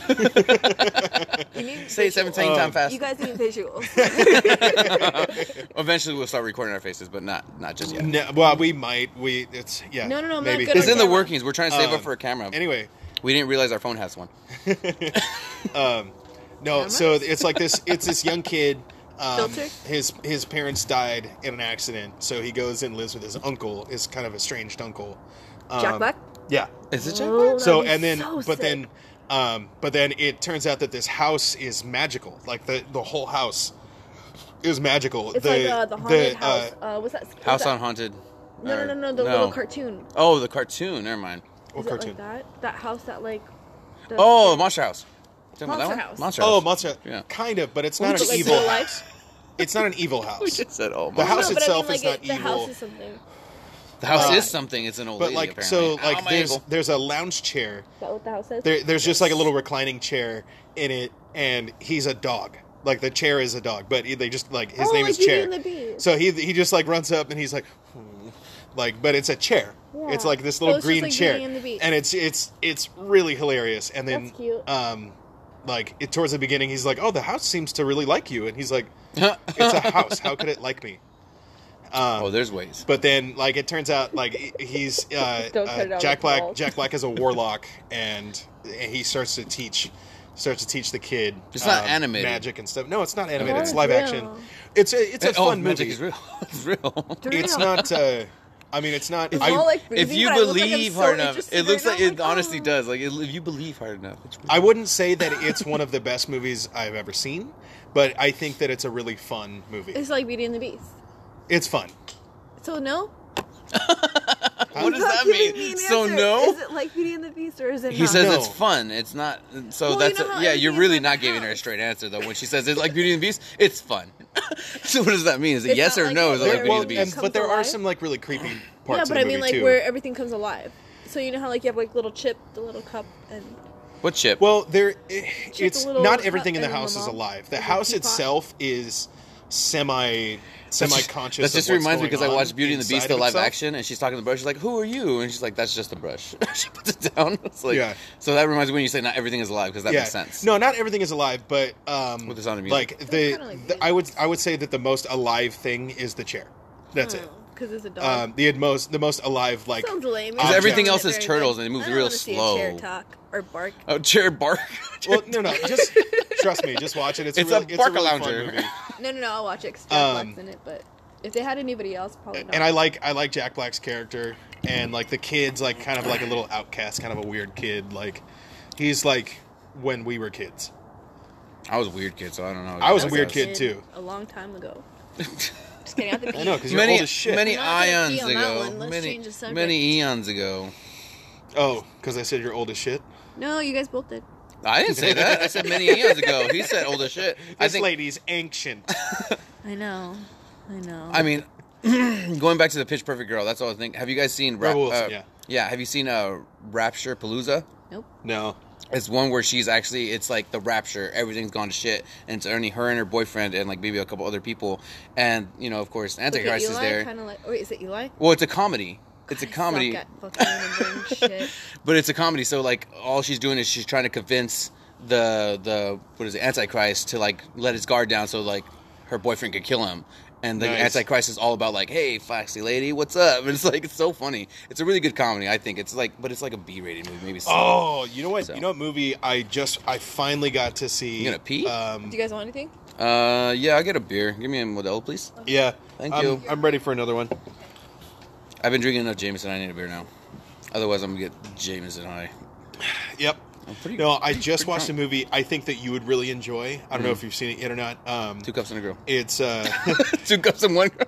You need Say it visuals. seventeen Um, times fast. You guys need visuals. Eventually, we'll start recording our faces, but not not just yet. No, well, we might. We. It's yeah. No, no, no, I'm not Maybe. good It's on in the camera. workings. We're trying to save Um, up for a camera. Anyway, We didn't realize our phone has one. um, no. Cameras? So it's like this. It's this young kid. Um, Filter? his his parents died in an accident, so he goes and lives with his uncle, his kind of estranged uncle. Um, Jack Black? Yeah. Is it Jack Oh, Black? that'd So be and then, so but sick. then, um, but then it turns out that this house is magical. Like the the whole house is magical. It's the, like uh, the haunted the, house. Uh, Uh, what's that? what's House that? on Haunted. No, no, or- no, no, the little cartoon. Oh, the cartoon. Never mind. what Is it cartoon? like that? That house that like. does- Oh, Monster House. Talking about that Monster one? House. Monster Oh, House. Monster. Yeah. Kind of, but it's But, not an like, evil real house. life? It's not an evil house. We just said, oh, The Monster house no, but itself I mean, is like, not it, the evil. house is something. The house Uh, is something. It's an old But lady, like, apparently. so like, Ow, my there's ankle. there's a lounge chair. Is that what the house says? There, there's just like a little reclining chair in it, and he's a dog. Like the chair is a dog, but he- they just like his Oh, name like is Beauty Chair. and the Beast. So he he just like runs up and he's like, "Hmm." like, but it's a chair. Yeah. It's like this So little it's just green like chair, Beauty and the Beast. and it's it's it's really hilarious. And then That's cute. um, like it, towards the beginning, he's like, "Oh, the house seems to really like you," and he's like, "It's a house. How could it like me?" Um, Oh, there's ways. But then, like, it turns out, like, he's uh, Don't cut it uh, out Jack with Black. balls. Jack Black is a warlock, and he starts to teach, starts to teach the kid. It's not um, animated. magic and stuff. No, it's not animated. Oh, It's it's live real. action. It's a it's a oh, fun magic movie. is real. It's real. It's not. Uh, I mean, it's not. It's I, all like If breathing, you but I look like I'm believe so hard enough, interested it looks right like now. it I'm like, honestly oh. does. Like if you believe hard enough, it's I wouldn't say that it's one of the best movies I've ever seen, but I think that it's a really fun movie. It's like Beauty and the Beast. It's fun. So no. What does Not that giving mean? me an So answer. no. Is it like Beauty and the Beast or is it He not? says No. it's fun. It's not. So Well, that's you know a- how yeah. You're everything really is not like giving her a house. straight answer though. When she says it's like Beauty and the Beast, it's fun. So what does that mean? Is it It's yes not or like no? it Is it where like Beauty well, and the and, Beast? comes but there are alive? some like really creepy Yeah, parts but of I the mean movie like too. where everything comes alive. So you know how like you have like little Chip, the little cup, and What chip? Well, there Chip it's a little not hut everything in the and then house the is mom alive. The with a house teapot. itself is semi semi conscious. That just of what's reminds me going because I on watched Beauty and the Beast, inside the of live itself. action, and she's talking to the brush. She's like, "Who are you?" And she's like, "That's just a brush." She puts it down. It's like, Yeah. So that reminds me when you say not everything is alive because that Yeah, makes sense. no, not everything is alive, but um, With the sound of music. like the, kinda like the I would I would say that the most alive thing is the chair. That's it. Because it's a dog. Um, the most the most alive like Sounds lame. Because everything It's else not is very turtles good. and it moves I don't real wanna see a slow. chair talk or bark. Oh, chair bark. well, no, no, just trust me, just watch it. It's, It's a a really, it's a really fun bark-a-lounger. movie. No, no, no. I'll watch it. 'Cause Jack Um, Black's in it, but if they had anybody else, probably not. And I like I like Jack Black's character, and like the kid's like kind of like a little outcast, kind of a weird kid. Like he's like when we were kids. I was a weird kid, so I don't know. I was a I weird a kid, too. A long time ago. Just kidding. I have to pee. I know because you're many old as shit. many I'm not gonna ions pee on that ago. one. Let's Many change the subject. many eons ago. Oh, because I said you're old as shit. No, you guys both did. I didn't say that. I said many eons ago. He said old as shit. I This think. lady's ancient. I know. I know. I mean, going back to the Pitch Perfect girl. That's all I think. Have you guys seen? Rap, Rebel Wilson, uh, yeah. Yeah. Have you seen uh, Rapture Palooza? Nope. No. It's one where she's actually, it's like the rapture, everything's gone to shit, and it's only her and her boyfriend and like maybe a couple other people, and you know, of course, Antichrist is there. Kind of like. Wait, is it Eli? Well, it's a comedy. It's a I comedy, suck at fucking remembering shit. but it's a comedy. So like, all she's doing is she's trying to convince the the what is it, Antichrist to like let his guard down, so like her boyfriend could kill him. And the Nice. Antichrist is all about like, hey, foxy lady, what's up? And it's like it's so funny. It's a really good comedy, I think. It's like, but it's like a B-rated movie, maybe. C. Oh, you know what? So. You know what movie I just I finally got to see. You gonna pee? Um, Do you guys want anything? Uh, yeah, I'll get a beer. Give me a Modelo, please. Yeah. Thank I'm, you. I'm ready for another one. I've been drinking enough Jameson. I need a beer now. Otherwise, I'm going to get Jameson high. Yep. I'm pretty, No, I pretty- just pretty watched drunk. a movie I think that you would really enjoy. I don't know if you've seen it yet or not. Um, Two cups and a girl. it's, uh, Two cups and one girl.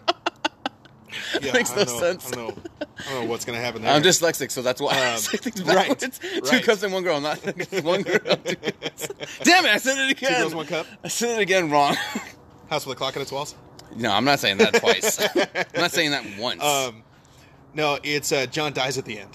yeah, Makes I no don't know, sense. I don't know, I don't know what's going to happen there. I'm dyslexic, so that's why I Um, say things right, backwards. Two right. cups and one girl, not one girl. Two cups. Damn it! I said it again. Two girls, one cup. I said it again wrong. House with a clock on its walls. No, I'm not saying that twice. I'm not saying that once. Um, no, it's uh, John Dies at the End.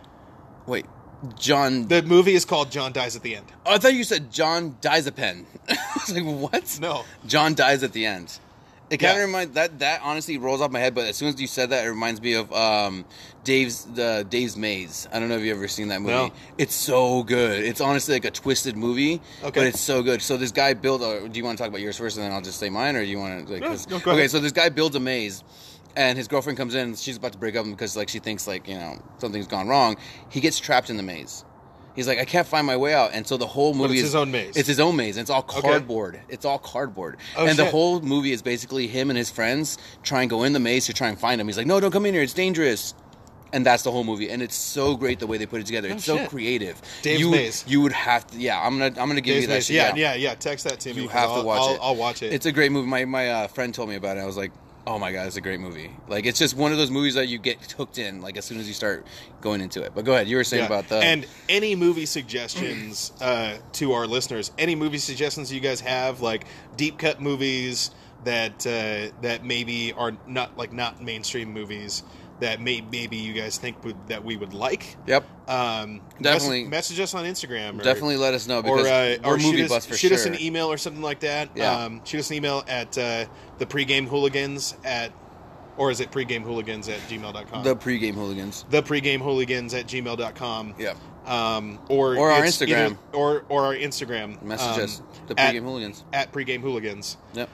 Wait, John. The movie is called John Dies at the End. Oh, I thought you said John dies a pen. I was like, what? No. John dies at the end. It kind of Yeah. reminds that that honestly rolls off my head. But as soon as you said that, it reminds me of um, Dave's the Dave's Maze. I don't know if you've ever seen that movie. No. It's so good. It's honestly like a twisted movie, Okay. but it's so good. So this guy built. A, do you want to talk about yours first, and then I'll just say mine, or do you want to? Like, Yeah, 'cause- no, go okay, ahead. so this guy builds a maze. And his girlfriend comes in. She's about to break up because like she thinks like you know something's gone wrong. He gets trapped in the maze. He's like, I can't find my way out, and so the whole movie it's is his own maze. It's his own maze. And it's all Okay. cardboard. It's all cardboard, Oh, and the shit. whole movie is basically him and his friends try and go in the maze to try and find him. He's like, no, don't come in here. It's dangerous. And that's the whole movie, and it's so great the way they put it together. Oh, It's so shit. creative. Dave's you, Maze. You would have to. Yeah, I'm gonna. I'm gonna give Days you that. Maze. shit, Yeah, yeah, yeah. Text that to me. You 'cause have I'll, to watch I'll, it. I'll watch it. It's a great movie. My my uh, friend told me about it. I was like, oh my god, it's a great movie. Like it's just one of those movies that you get hooked in. Like as soon as you start going into it. But go ahead. You were saying Yeah. about the And any movie suggestions uh, to our listeners, any movie suggestions you guys have, like deep cut movies that uh, that maybe are not like not mainstream movies that may maybe you guys think would, that we would like. Yep. Um, Definitely. message, message us on Instagram. Or, Definitely let us know Or, because uh, we're or movie shoot, us, buffs for shoot sure. us an email or something like that. Yeah. Um, shoot us an email at uh, the pregame hooligans at, or is it pregame hooligans at gmail dot com? The pregame hooligans. the pregame hooligans at gmail dot com. Yeah. Um, or Or our it's Instagram. either- or or our Instagram. Message um, us. The at, pregame hooligans. at pregame hooligans. Yep.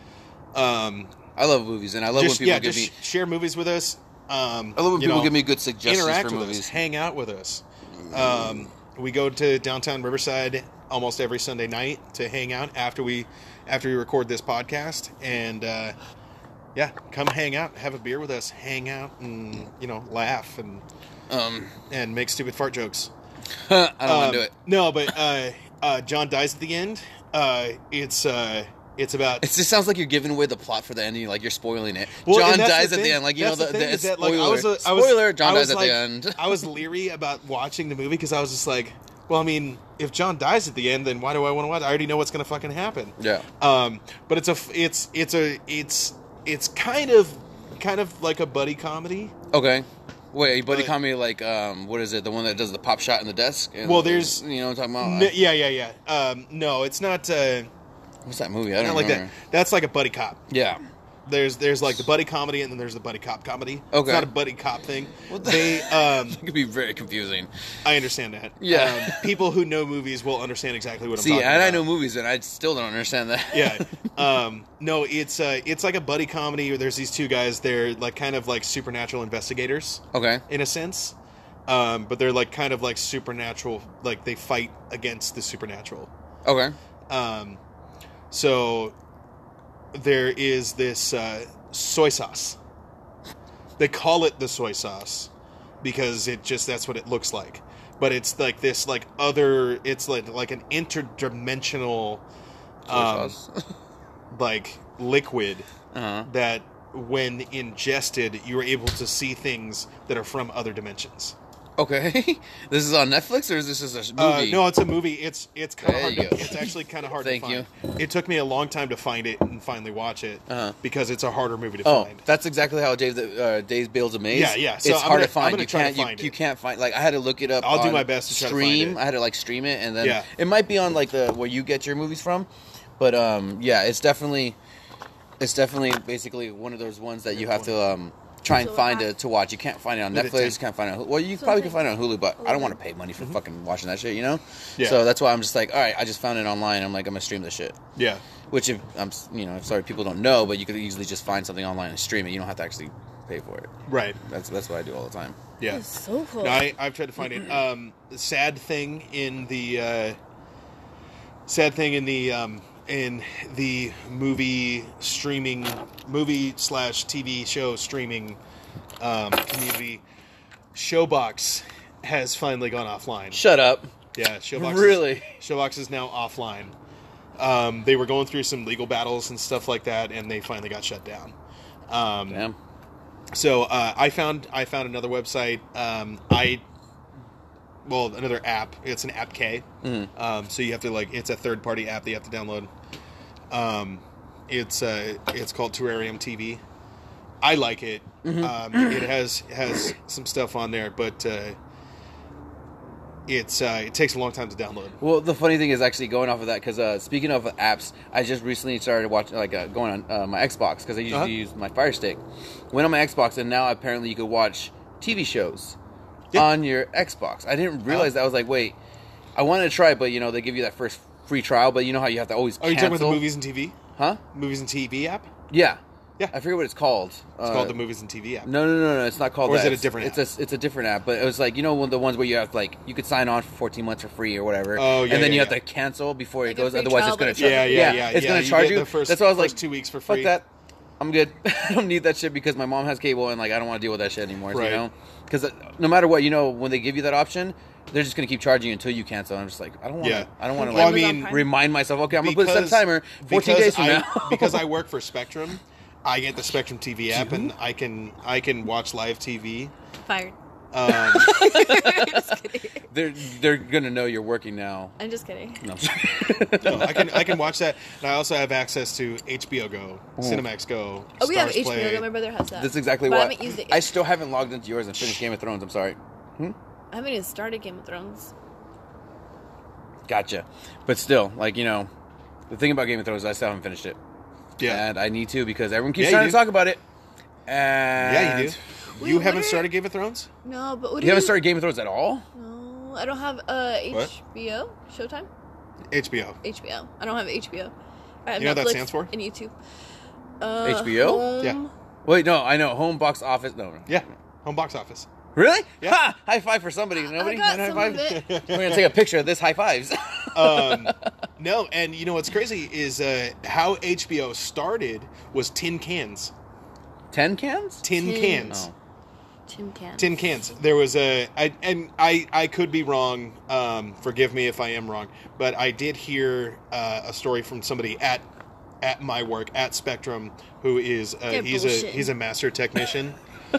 Um, I love movies, and I love just when people yeah, give just me. share movies with us. Um, I love when you people know, give me good suggestions interact for with movies. us, hang out with us. Um, we go to downtown Riverside almost every Sunday night to hang out after we after we record this podcast, and uh, yeah, come hang out, have a beer with us, hang out, and you know, laugh and Um, and make stupid fart jokes. I don't want Um, to do it. No, but uh, uh, John dies at the end. Uh, it's uh, it's about. It just sounds like you're giving away the plot for the ending, like you're spoiling it. Well, John and that's dies the at the thing. end, like you That's know the, thing the, is that, spoiler. like, I was a- I was- spoiler. John I was dies like- at the end. I was leery about watching the movie because I was just like, well, I mean, if John dies at the end, then why do I want to watch? I already know what's going to fucking happen. Yeah. Um, but it's a, f- it's, it's a, it's, it's kind of, kind of like a buddy comedy. Okay. Wait, buddy But- comedy like um, what is it? The one that does the pop shot in the desk? And- Well, there's- you know what I'm talking about. N- yeah, yeah, yeah. Um, no, it's not. Uh, What's that movie? I don't not like remember. that. That's like a buddy cop. Yeah. There's, there's like the buddy comedy, and then there's the buddy cop comedy. Okay. It's not a buddy cop thing. What the- They, um, It could be very confusing. I understand that. Yeah. Um, people who know movies will understand exactly what I'm See, talking and about. I know movies, and I still don't understand that. Yeah. Um, no, it's uh, it's like a buddy comedy where there's these two guys. They're like kind of like supernatural investigators Okay. in a sense, um, but they're like kind of like supernatural. Like they fight against the supernatural. Okay. Um, so there is this uh, soy sauce. They call it the soy sauce because it just that's what it looks like. But it's like this like other. It's like like an interdimensional. Um, like liquid Uh-huh. that when ingested you're able to see things that are from other dimensions. Okay. This is on Netflix, or is this just a Uh, movie? no, it's a movie. It's it's kind of There hard. you To, go. it's actually kind of hard Thank to find. It took me a long time to find it and finally watch it Uh-huh. because it's a harder movie to Oh, find. that's exactly how Dave uh, Dave's builds a maze. Yeah, yeah. So it's I'm hard gonna- to find. I'm gonna you try to can't. You, find it. you can't find. Like I had to look it up. I'll do on my best to try to stream. find it. I had to like stream it, and then Yeah. it might be on like the where you get your movies from. But um, yeah, it's definitely, it's definitely basically one of those ones that you have to um try and So find I- it to watch. You can't find it on Let it Netflix. take- Can't find it. On, Hulu. Well, you So probably I can think- find it on Hulu, but I don't want to eleven. pay money for fucking watching that shit. You know. Mm-hmm. Yeah. So that's why I'm just like, all right, I just found it online. I'm like, I'm gonna stream this shit. Yeah. Which, if I'm, you know, sorry, people don't know, but you could easily just find something online and stream it. You don't have to actually pay for it. Right. That's that's what I do all the time. Yeah. It's so cool. No, I, I've tried to find it. Um, the sad thing in the uh, sad thing in the um, in the movie streaming, movie slash T V show streaming um, community, Showbox has finally gone offline. Shut up. Yeah, Showbox. Really? Is, Showbox is now offline. Um, they were going through some legal battles and stuff like that, and they finally got shut down. Um, Damn. So uh, I found I found another website. Um, I well another app. It's an App K. Mm-hmm. Um, so you have to like it's a third party app that you have to download. Um, it's uh, it's called Terrarium T V. I like it. Mm-hmm. Um, it has has some stuff on there, but uh, it's uh, it takes a long time to download. Well, the funny thing is actually going off of that because uh, speaking of apps, I just recently started watching like uh, going on uh, my Xbox because I usually Uh-huh. use my Fire Stick. Went on my Xbox and now apparently you could watch T V shows Yeah. on your Xbox. I didn't realize that. I was like, wait, I wanted to try it, but you know they give you that first free trial, but you know how you have to always Oh, you cancel? talking about the movies and T V? Huh? Movies and T V app? Yeah. Yeah. I forget what it's called. It's called the Movies and T V app. No, no, no, no. It's not called Or is that. it a It's- different it's a it's a different app, but it was like you know one of the ones where you have like you could sign on for fourteen months for free or whatever. Oh, yeah, and then yeah, you have yeah. to cancel before Like it a goes. free Otherwise, trial, it's going but to it's charge. Yeah, yeah, yeah. It's yeah, going to you charge get you. the first- That's why I was first like, two weeks for fuck free. that. I'm good. I don't need that shit because my mom has cable and like I don't want to deal with that shit anymore. Right. You know, because no matter what, you know, when they give you that option, they're just going to keep charging you until you cancel. I'm just like, I don't want to. Yeah. I don't want to Well, I like mean, remind myself. Okay, I'm going to put a set because- timer. fourteen because days from I, now. because I work for Spectrum, I get the Spectrum T V app, and I can I can watch live T V. Fired. Um, Just kidding. they're they're going to know you're working now. I'm just kidding. No. no, I can I can watch that, and I also have access to H B O Go, Cinemax Go. Oh, we have Stars H B O. Play. My brother has that. That's exactly but what I haven't used it. I Yet. still haven't logged into yours and finished Game of Thrones. I'm sorry. I haven't even started Game of Thrones. Gotcha. But still, like, you know, the thing about Game of Thrones is I still haven't finished it. Yeah, And I need to because everyone keeps Yeah, trying you to do. talk about it. And yeah, you do. Wait, you what haven't are- started Game of Thrones? No, but what You do haven't started Game of Thrones at all? No, I don't have uh, What? H B O. Showtime. H B O. H B O. I don't have H B O. I have You know what that Netflix stands for? And YouTube. Uh, H B O? Home- Yeah. Wait, no, I know. Home box office. No, no. Yeah, home box office. Really? Yeah. Ha! High five for somebody. Nobody? I got No high some five? of it. We're going to take a picture of this high fives. Um, no, and you know what's crazy is uh, how H B O started was tin cans. Ten cans? Tin Tin. cans. Oh. Tin cans. Tin cans. There was a, I, and I, I could be wrong. Um, forgive me if I am wrong, but I did hear uh, a story from somebody at, at my work at Spectrum who is uh, They're he's a bullshitting. he's a master technician.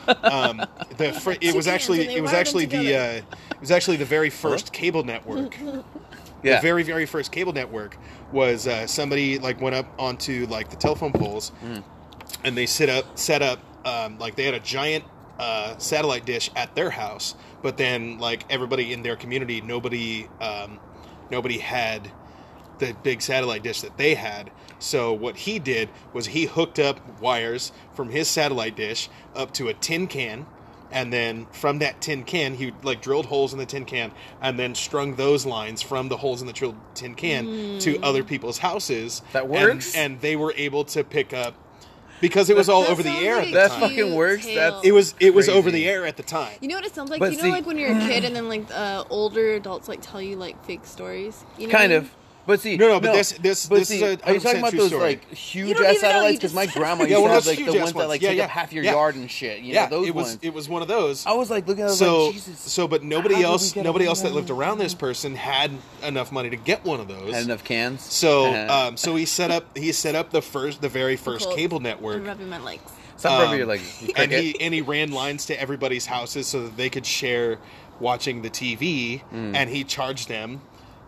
um, the fr- it Two was cans actually and they it was wired them actually the together. uh, it was actually the very first cable network. Yeah. The very very first cable network was uh, somebody like went up onto like the telephone poles, and they set up set up um, like they had a giant uh, satellite dish at their house, but then like everybody in their community, nobody um, nobody had the big satellite dish that they had. So what he did was he hooked up wires from his satellite dish up to a tin can, and then from that tin can he like drilled holes in the tin can and then strung those lines from the holes in the drilled tin can to other people's houses. That And- works? and, they were able to pick up because it was all That over the sounds air like at a the That time. fucking cute works. tale. That's- It was it was Crazy. over the air at the time. You know what it sounds like? But you know, see- like when you're a kid and then like uh, older adults like tell you like fake stories. You know what I Kind mean? of. But see, No, no, but this- this- but this see, is a are you talking one hundred percent about true those story. like You huge don't ass even know, satellites? you Because just my said- grandma Yeah, used one to of have those like the huge-ass ones that ones. like Yeah, take yeah. up half your Yeah. yard and shit. You Yeah, know, those it was ones. it was one of those. I was like looking at it, I was so like, Jesus. so but nobody How did we else get nobody around else that that? lived around this person had enough money to get one of those. Had enough cans. So um, so he set up he set up the first the very first Cool. cable I'm network. rubbing my legs. Stop um, rubbing your leg. You and cricket. he and he ran lines to everybody's houses so that they could share watching the T V, Mm. and he charged them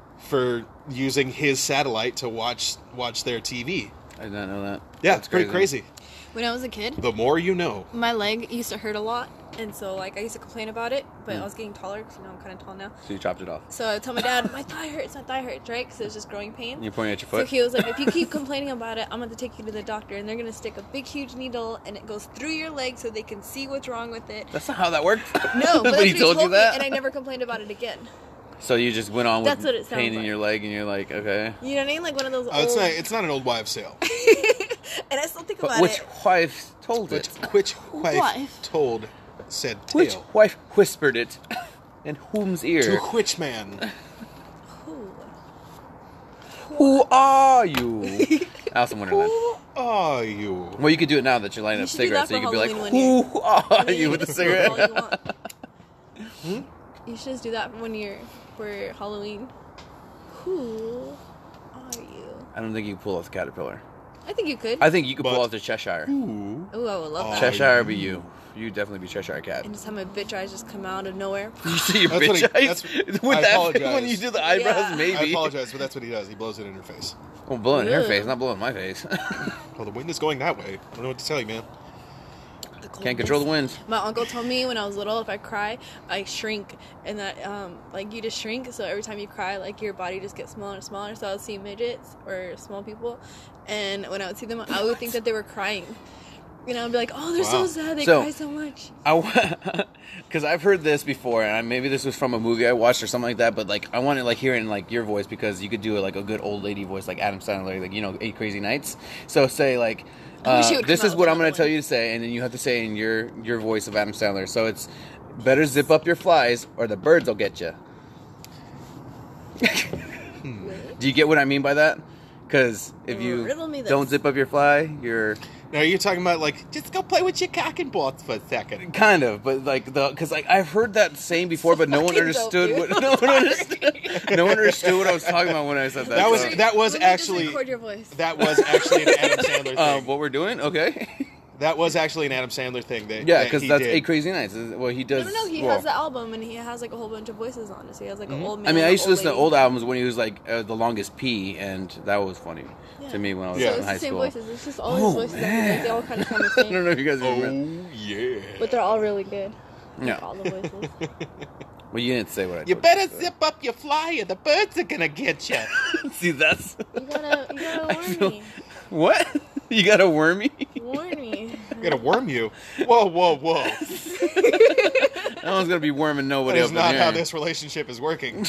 for using his satellite to watch watch their T V. I did not know that. Yeah, That's it's pretty crazy. When I was a kid, The more you know. my leg used to hurt a lot, and so like I used to complain about it. But I was getting taller because you know I'm kind of tall now. So you chopped it off. So I would tell my dad, my thigh hurts, my thigh hurts, right? Because it was just growing pain. You're pointing at your So foot. he was like, if you keep complaining about it, I'm going to take you to the doctor, and they're going to stick a big, huge needle, and it goes through your leg so they can see what's wrong with it. That's not how that worked. No, but, that's he what told you me, that. and I never complained about it again. So you just went on with That's what it sounds pain in like. your leg, and you're like, okay. You know what I mean? Like one of those Oh, it's old... not it's not an old wives' tale. and I still think But about which it. wife told Which it? which wife Wife. told said Which tale? wife whispered it? In whom's To ear? which man? Who? Who are you? Alice in Wonderland. Who are you? Well, you could do it now that you're lighting You up should do that cigarettes. So you for could be like, Halloween "Who are you?" with the All cigarette. you want. Hmm? You should just do that when you're for Halloween. Who are you? I don't think you can pull off the caterpillar. I think you could. I think you could But- pull off the Cheshire. Who? Ooh, I would love Oh, that. Cheshire would be you. You definitely be Cheshire cat. And just have my bitch eyes just come out of nowhere. You see your That's what bitch he- eyes? that's- With I that apologize. when you do the eyebrows, Yeah. maybe. I apologize, but that's what he does. He blows it in her face. Well, blowing her Ugh. face, not blowing my face. Well, the wind is going that way. I don't know what to tell you, man. The Can't control the coldness. wind. My uncle told me when I was little, if I cry, I shrink, and that um, like you just shrink. So every time you cry, like your body just gets smaller and smaller. So I would see midgets or small people, and when I would see them, I would think that they were crying. You know, I'd be like, "Oh, they're Wow. so sad. They So- cry so much." I because I've heard this before, and maybe this was from a movie I watched or something like that. But like, I want to like hear it in like your voice because you could do it like a good old lady voice, like Adam Sandler, like you know, Eight Crazy Nights. So say like, I wish uh, he would this come is out what with I'm going another to tell one. you to say, and then you have to say in your your voice of Adam Sandler. So it's better zip up your flies, or the birds will get you. Do you get what I mean by that? Because if you Riddle me this. don't zip up your fly, you're Now you're talking about like just go play with your cock and balls for a second. kind of, but like the because like I've heard that saying before, but no one fucking understood dope, what dude. no one understood. No one understood what I was talking about when I said that. That was so, that was Let me just actually record your voice. that was actually an Adam Sandler thing. um, what we're doing, okay? That was actually an Adam Sandler thing. That Yeah, that because he that's did. Eight Crazy Nights. Is what he No, does. no, no. He well, has the album and he has like a whole bunch of voices on it. So he has like an old man. I mean, I an used to listen to lady. old albums when he was like uh, the longest P, and that was funny Yeah. to me when I was Yeah. So in it's high the same school. voices. It's just all Oh, his voices. Like, they all kind of sound the I don't same, know if you guys remember. Oh yeah. but they're all really good. Yeah. Like, all the voices. Well, you didn't say what I. You told better to say. zip up your fly or the birds are gonna get you. See, that's You gotta, you gotta warn feel- me. what you got a wormy. Warn me. I'm gonna worm you. Whoa, whoa, whoa. That one's gonna be worming That nobody is up in not here. how this relationship is working.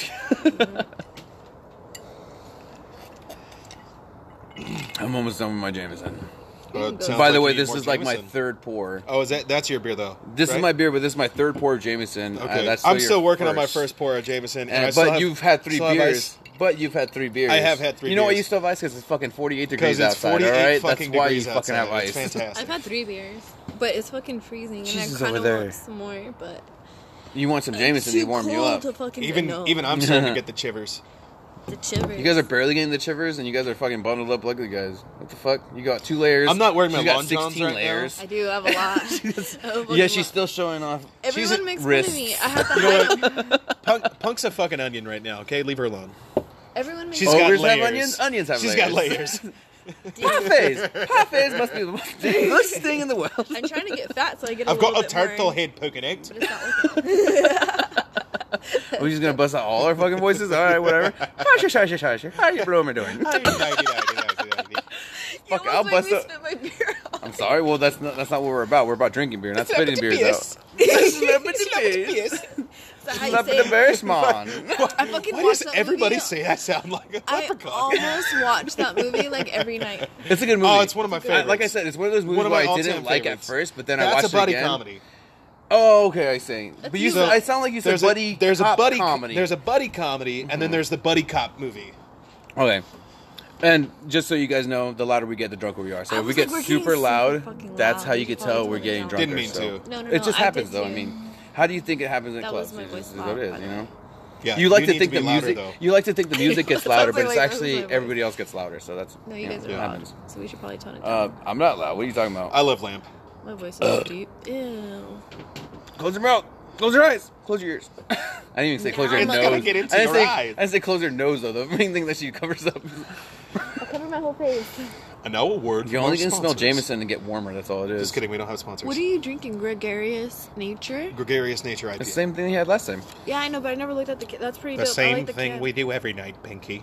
I'm almost done with my Jameson. Uh, By sounds By the like way, you need this more is like my Jameson. third pour. Oh, is that that's your beer though? This right? is my beer, but this is my third pour of Jameson. Okay, Uh, that's I'm your still working on my first. first pour of Jameson, and, And- I still but have- you've had three still have beers. ice. But you've had three beers. I have had three You know why beers. you still have ice? Because it's fucking forty-eight Because degrees it's outside. forty-eight All right, fucking that's why you degrees fucking have outside. ice. It's fantastic. I've had three beers, but it's fucking freezing, and Jesus, I kind over of there. want some more. But You want some it's Jameson too to warm you cold up. To fucking Even no. even I'm starting to get the chivers. the chivers. You guys are barely getting the chivers, and you guys are fucking bundled up like the guys. What the fuck? You got two layers. I'm not wearing my She's got long johns sixteen right now. layers. I do have a lot. I have a Yeah, fucking she's lot. still showing off. Everyone she's a makes fun wrist. of me. I have to You know hide. what? Punk, Punk's a fucking onion right now. Okay, leave her alone. Everyone makes She's fun got Ogres layers. have onions. Onions have She's layers. got layers. Parfaits. Parfaits must be the most delicious thing in the world. I'm trying to get fat so I get a I've got little a bit more, turtle head poking out. But it's not working. We're just gonna bust out all our fucking voices. All right, whatever. Hush, hush, hush, hush. How you bloomer doing? You Fuck, I'll almost bust made me up. spit my beer out. I'm sorry. Well, that's not that's not what we're about. We're about drinking beer, not spitting beers out. Is that how you Slap say the it? bears, man. I fucking Why watched does that everybody movie. say I sound like a I leprechaun? almost watch that movie like every night. It's a good movie. Oh, it's one of my I- favorites. Like I said, it's one of those movies One of where my I didn't all-time like favorites. at first, but then I That's watched a buddy it again. comedy. Oh, okay, I see. That's But you, you. said, I sound like you said There's buddy. a there's a cop buddy comedy. There's a buddy comedy, and then there's the buddy cop movie. Okay. And just so you guys know, the louder we get, the drunker we are. So I if we was get like, we're getting super super loud, fucking that's loud. how you You can probably tell tone we're it getting down. drunker. Didn't mean so. to. No, no, It no, just I happens, did though. I too. mean, how do you think it happens in That clubs? was my It's voice just- is what it loud, is, by you the know? way. Yeah, You like you to need think be the louder, music. though. You like to think the music gets louder, but it's Wait, wait, actually wait, wait. everybody else gets louder. So that's No, you know, guys it are loud, happens. so we should probably tone it Uh, down. I'm not loud. What are you talking about? I love lamp. My voice is so deep. Ew. Close your mouth. Close your eyes. Close your ears. I didn't even say close your I'm nose. not gonna get into I didn't your say, eyes. I didn't say close your nose though. The main thing that she covers up. I cover my whole face. And now a word. You're from only our gonna smell sponsors. Jameson and get warmer. That's all it is. Just kidding. We don't have sponsors. What are you drinking? Gregarious Nature? Gregarious Nature I The P A. same thing he had last time. Yeah, I know, but I never looked at the. Ca- that's pretty The dope. I same like the thing can. we do every night, Pinky.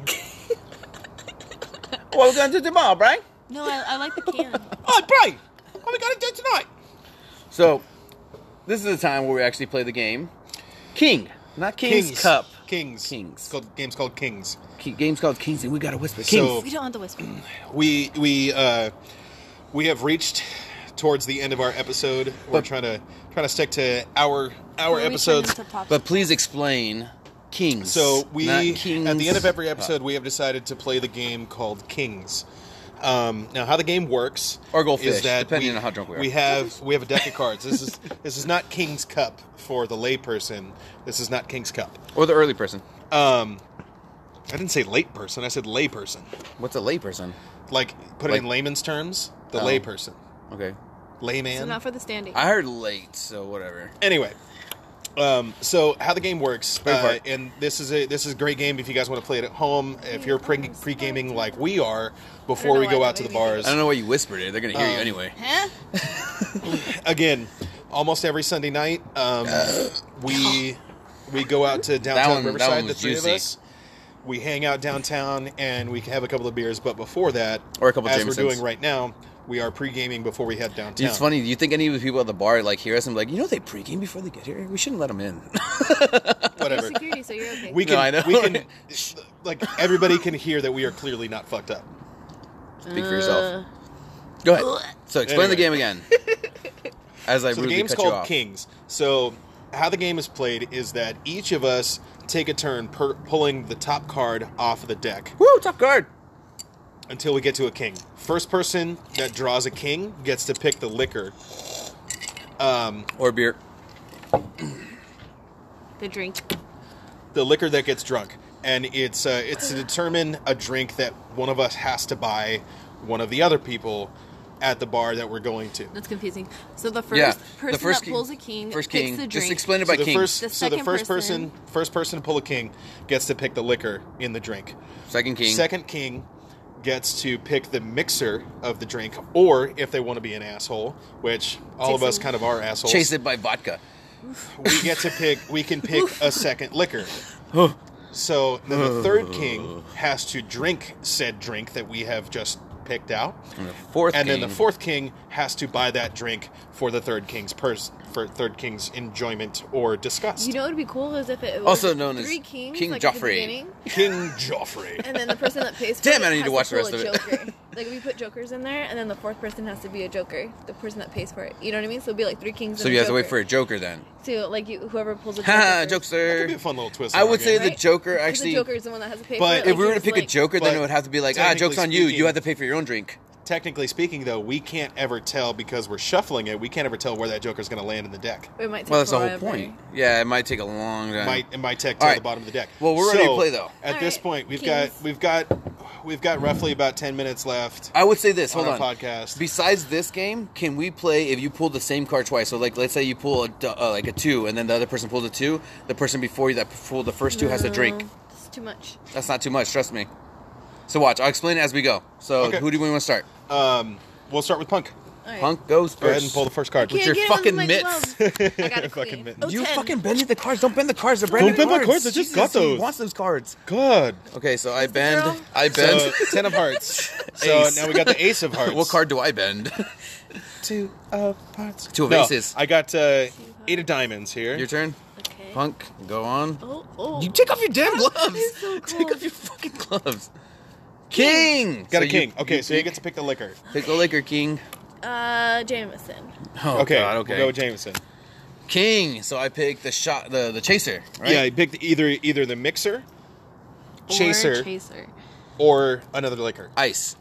What are we gonna do tomorrow, Brian? No, I, I like the can. Oh, Brian! What are we gonna do tonight? So, this is the time where we actually play the game. King, not King's Cup. Kings. Kings. It's called, game's called Kings. Ki- game's called Kings, and we gotta whisper. Kings. So- We don't want the whisper. We we uh we have reached towards the end of our episode. We're But- trying to trying to stick to our our Before we turn episodes. into pop- but please explain Kings. So we, not at Kings. the end of every episode, we have decided to play the game called Kings. Um, now, how the game works Or Goldfish, is that depending we, on how drunk we are. we have we have a deck of cards. This is this is not King's Cup for the layperson. This is not King's Cup. Or the early person. Um, I didn't say late person. I said layperson. What's a lay person? Like put it Like- in layman's terms. The Oh. layperson, Okay. layman. So not for the standing. I heard late, so whatever. Anyway, um, so how the game works, Very uh, part. and this is a this is a great game if you guys want to play it at home. If you're pre pre gaming like we are, before know we why go that out to the made me think bars. I don't know why you whispered it. They're gonna hear you Um, anyway. Huh? Again, almost every Sunday night, um, we we go out to downtown one- that Riverside. one The was three juicy. of us. We hang out downtown and we have a couple of beers. But before that, Or a couple as Jamesons. we're doing right now, we are pre gaming before we head downtown. It's funny. Do you think any of the people at the bar like hear us and be like, you know, they pregame before they get here? We shouldn't let them in. Whatever. Security, so you're okay. We can, No, I know. we can, like everybody can hear that we are clearly not fucked up. Speak for Uh, yourself. Go ahead. So explain the game Anyway. again. As I So the rudely game's cut you called off. Kings. So how the game is played is that each of us take a turn per pulling the top card off of the deck Woo, top card. until we get to a king. First person that draws a king gets to pick the liquor. Um, Or beer. The drink. the liquor that gets drunk, and it's uh, it's to determine a drink that one of us has to buy one of the other people at the bar that we're going to. That's confusing. So the first Yeah, person the first that king- pulls a king First picks king. the drink. Just explain it So by the king. first, The so the second first person- person, first person to pull a king gets to pick the liquor in the drink. Second king. Second king gets to pick the mixer of the drink, or if they want to be an asshole, which all Take of us some- kind of are assholes. Chase it by vodka. We get to pick. We can pick a second liquor. So then the third king has to drink said drink that we have just picked out, And the fourth and king. then the fourth king has to buy that drink for the third king's pers- for third king's enjoyment or disgust. You know what would be cool is if it was Also known as three kings, King like at the Joffrey. beginning, King Joffrey. and then the person that pays for Damn, it I need to has watch the pull rest a of it. Joker. Like we put jokers in there, and then the fourth person has to be a joker. The person that pays for it. You know what I mean? So it'd be like three kings. So and you a have to wait joker. for a joker then. So like you, whoever pulls a joker. Ha, first. That'd be a jokester. fun little twist. I on our would say game. the Joker 'Cause actually. the joker is the one that has to pay But for it. If we were to Like, pick a like, Joker, then But it would have to be like, ah, technically joke's on you. speaking- You have to pay for your own drink. technically speaking, though, we can't ever tell because we're shuffling it. We can't ever tell where that joker's going to land in the deck. it might take Well, that's the whole forever. point. Yeah, it might take a long time. It might it might take All till right. the bottom of the deck. Well, we're ready to So, play, though. At All this right, point, we've Kings. got we've got we've got roughly about ten minutes left. I would say this. on Hold our on. podcast. Besides this game, can we play if you pull the same card twice? So, like, let's say you pull a, d- uh, like a two, and then the other person pulls a two. The person before you that pulled the first two has to drink. No, It's too much. That's not too much. Trust me. So watch. I'll explain it as we go. So Okay. who do we want to start? Um, we'll start with Punk. All right. Punk goes Go ahead and first. pull the first card. With Can't your get it fucking with my mitts. gloves. I got a Fucking queen. mitts. Oh, You ten. fucking bended the cards. Don't bend the cards. They're brand Don't new bend my cards. cards, I just got Jesus, He those. wants those cards. Good. Okay, so I the bend. girl? I bend. So ten of hearts. So Ace. now we got the ace of hearts. What card do I bend? Two of hearts. Two of No, aces. I got uh, eight of diamonds here. Your turn. Okay. Punk, go on. Oh, oh. You take off your damn gloves. It's so Take cool. off your fucking gloves. King. got So a king. You, okay, so you get to pick the liquor. pick the liquor, King. Uh, Jameson. Oh, okay, God, okay. we'll go with Jameson. King. So I pick the shot, the the chaser. Right? Yeah, you picked either either the mixer, chaser, Or chaser. or another liquor. Ice.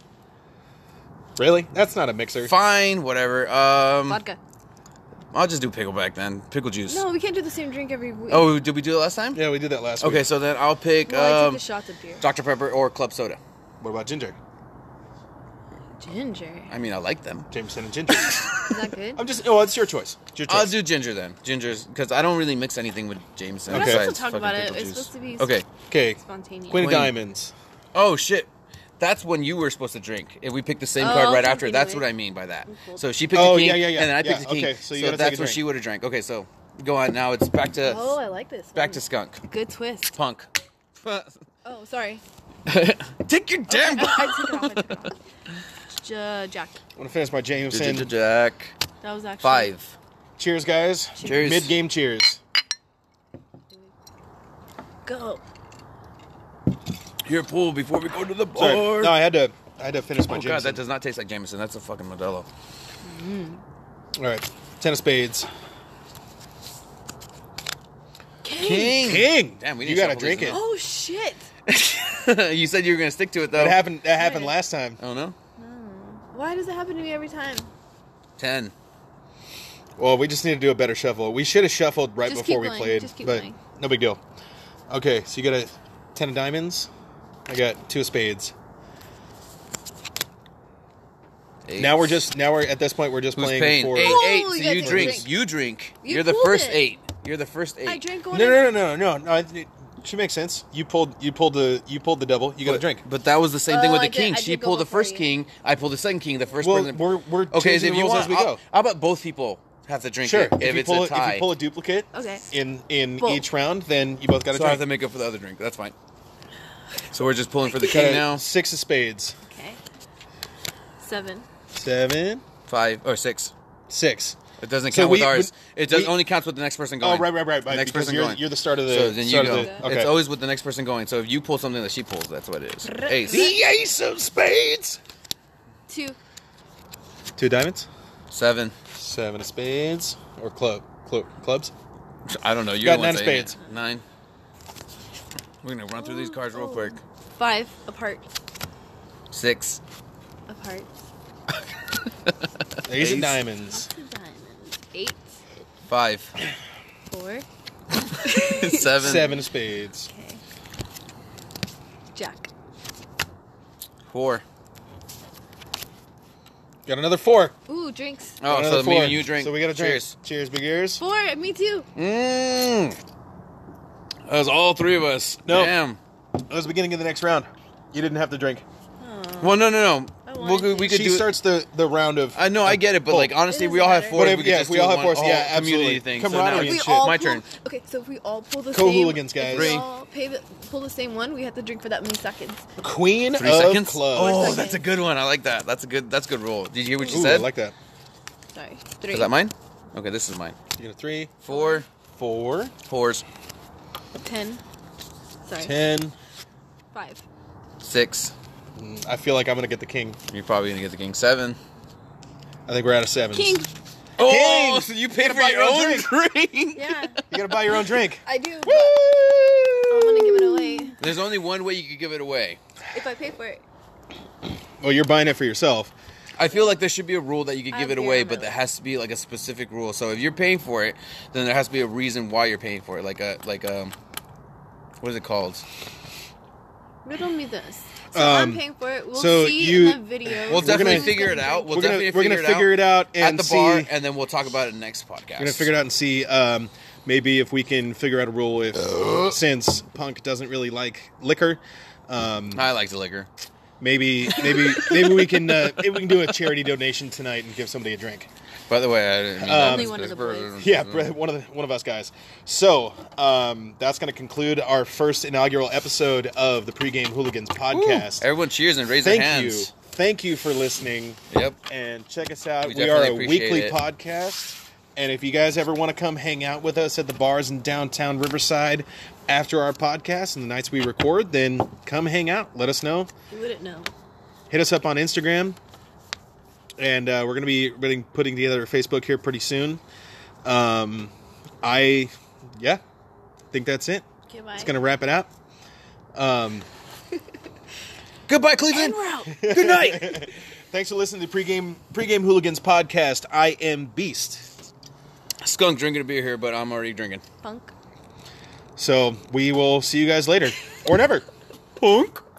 Really? That's not a mixer. Fine, whatever. Um, Vodka. I'll just do pickleback then. Pickle juice. No, we can't do the same drink every week. Oh, did we do it last time? Yeah, we did that last Okay, week. so then I'll pick Well, I took um, the shots of beer. Doctor Pepper or Club Soda. What about ginger? Ginger. I mean, I like them. Jameson and ginger. Is that good? I'm just. Oh, it's your choice. It's your choice. I'll do ginger then. Ginger's because I don't really mix anything with Jameson. Okay. Let's besides also talk fucking about it. pickle It's juice. supposed to be Okay. Okay. spontaneous. Queen of Queen. diamonds. Oh shit. That's when you were supposed to drink. If we picked the same Oh, card right I'll after, drink that's anyway. what I mean by that. Cool. So she picked Oh, the king, yeah, yeah, yeah. and then I picked Yeah, the king. okay, so So, you gotta take that's a what drink. she would have drank. Okay, so go on. Now it's back to Oh, I like this. back one. to skunk. Good twist. Punk. Oh, sorry. Take your damn I, I took it off. I took it off. J- Jack. I'm gonna finish my Jameson. Jack. That was actually Five. Cheers, guys. Cheers. Mid game cheers. Go. Here, pull before we go to the bar. Sorry. No, I had to. I had to finish my Oh Jameson. god, that does not taste like Jameson. That's a fucking Modelo. All right. Ten of spades. King. King. King. Damn, we you didn't gotta shuffle drink these it. Oh shit! You said you were gonna stick to it though. That happened. That happened Right. last time. Oh no. Why does it happen to me every time? Ten. Well, we just need to do a better shuffle. We should have shuffled right Just before keep we going, played, just keep but going. no big deal. Okay, so you got a ten of diamonds. I got two of spades. Eight. Now we're just now we're at this point we're just Who's playing paying? for. Eight, Oh, eight. you So gotta you take a drink. drink. You drink. You You're the pulled first it. eight. You're the first eight. I drank one. No, no, no, no, no, no. It should make sense. You pulled you pulled the you pulled the double. You got to But- drink. But that was the same thing Oh, with I the did- king. I She did go pulled the before first you. king. I pulled the second king. The first Well, person. we're we're okay. changing So if the you rules want, as we how, go. how about both people have to drink Sure. it? If, If, you it's pull a a, tie. if you pull a duplicate Okay. in in Both. each round, then you both got to so I have drink. to make up for the other drink. That's fine. So we're just pulling for the Got king a now. Six of spades. Okay. Seven. Seven. Five or six. Six. It doesn't So count with we- ours. we- It does we- only counts with the next person Oh, going. right, right, right, The right. next because person you're, going. you're the start of the. So then you start go. Of the, okay. It's always with the next person going. So if you pull something that she pulls, that's what it is. Ace. the ace of spades. Two. Two diamonds. Seven. Seven of spades or club, club clubs. I don't know. You're Got the one nine of saying spades. it. Nine. We're gonna run through these cards real Oh. quick. Five. Apart. Six. Apart. Ace Ace. of diamonds. Two diamonds. Eight. Five. Four. Seven. Seven of spades. Okay. Jack. Four. Got another four. Ooh, drinks. Oh, Got another so four. me and you drink. So we got to drink. Cheers. Cheers, big ears. Four. Me too. Mmm. That was all three of us. No. Damn. That was the beginning of the next round. You didn't have to drink. Well, no, no, no. I We'll, wanted go- to. we could She do. starts the, the round of. I know, I get it, but pull. like honestly, It we all have doesn't fours. matter. We could Yeah, just we do all have one fours. whole Yeah, community absolutely. thing. So Camaraderie now and If we it's shit. all my pull, turn. Okay, so if we all pull the Co-hooligans, same, guys. If we Three. all pay the, pull the same one, we have to drink for that many seconds. Queen Three of seconds. clubs. Oh, seconds. that's a good one. I like that. That's a good. That's a good roll. Did you hear what you Ooh, said? I like that. Sorry, three. Is that mine? Okay, this is mine. You got a three, Four. four, Fours. Ten. Sorry. ten. Five. Six. Mm, I feel like I'm gonna get the king. You're probably gonna get the king. Seven. I think we're out of sevens. King. Oh, King! so you You pay gotta for buy your your own own drink. Yeah, You gotta buy your own drink. I do. Woo! But I'm gonna give it away There's only one way you could give it away. if I pay for it. Well, you're buying it for yourself. I feel like there should be a rule that you could I give have it beer away, in my but there life. has to be like a specific rule. So if you're paying for it, then there has to be a reason why you're paying for it. Like a like um, what is it called? Riddle me this. So Um, I'm paying for it. We'll so see you- in the video. We'll We're definitely gonna- figure it out. We'll we're gonna definitely we're gonna figure, figure it it out out at and the see. bar, and then we'll talk about it next podcast. We're gonna figure it out and see. Um, maybe if we can figure out a rule if since Punk doesn't really like liquor. Um, I like the liquor. maybe maybe maybe we can uh, maybe we can do a charity donation tonight and give somebody a drink. By the way, I didn't mean Um, that. Only one of the boys. Yeah, Brett, one of the one of us guys. So um, that's going to conclude our first inaugural episode of the Pregame Hooligans podcast. Everyone cheers and raise Thank their you, hands. thank you for listening, Yep. and check us out. We We, are a definitely appreciate weekly it. podcast, and if you guys ever want to come hang out with us at the bars in downtown Riverside after our podcast and the nights we record, then come hang out. Let us know. You wouldn't know. Hit us up on Instagram. And uh, we're going to be putting, putting together a Facebook here pretty soon. Um, I, yeah, think that's it. Okay, bye. It's going to wrap it out. Um, Goodbye, Cleveland. And we're out. Good night. thanks for listening to the Pregame, Pregame Hooligans podcast. I am Beast. Skunk drinking a beer here, but I'm already drinking. Punk. So we will see you guys later. Or never. Punk.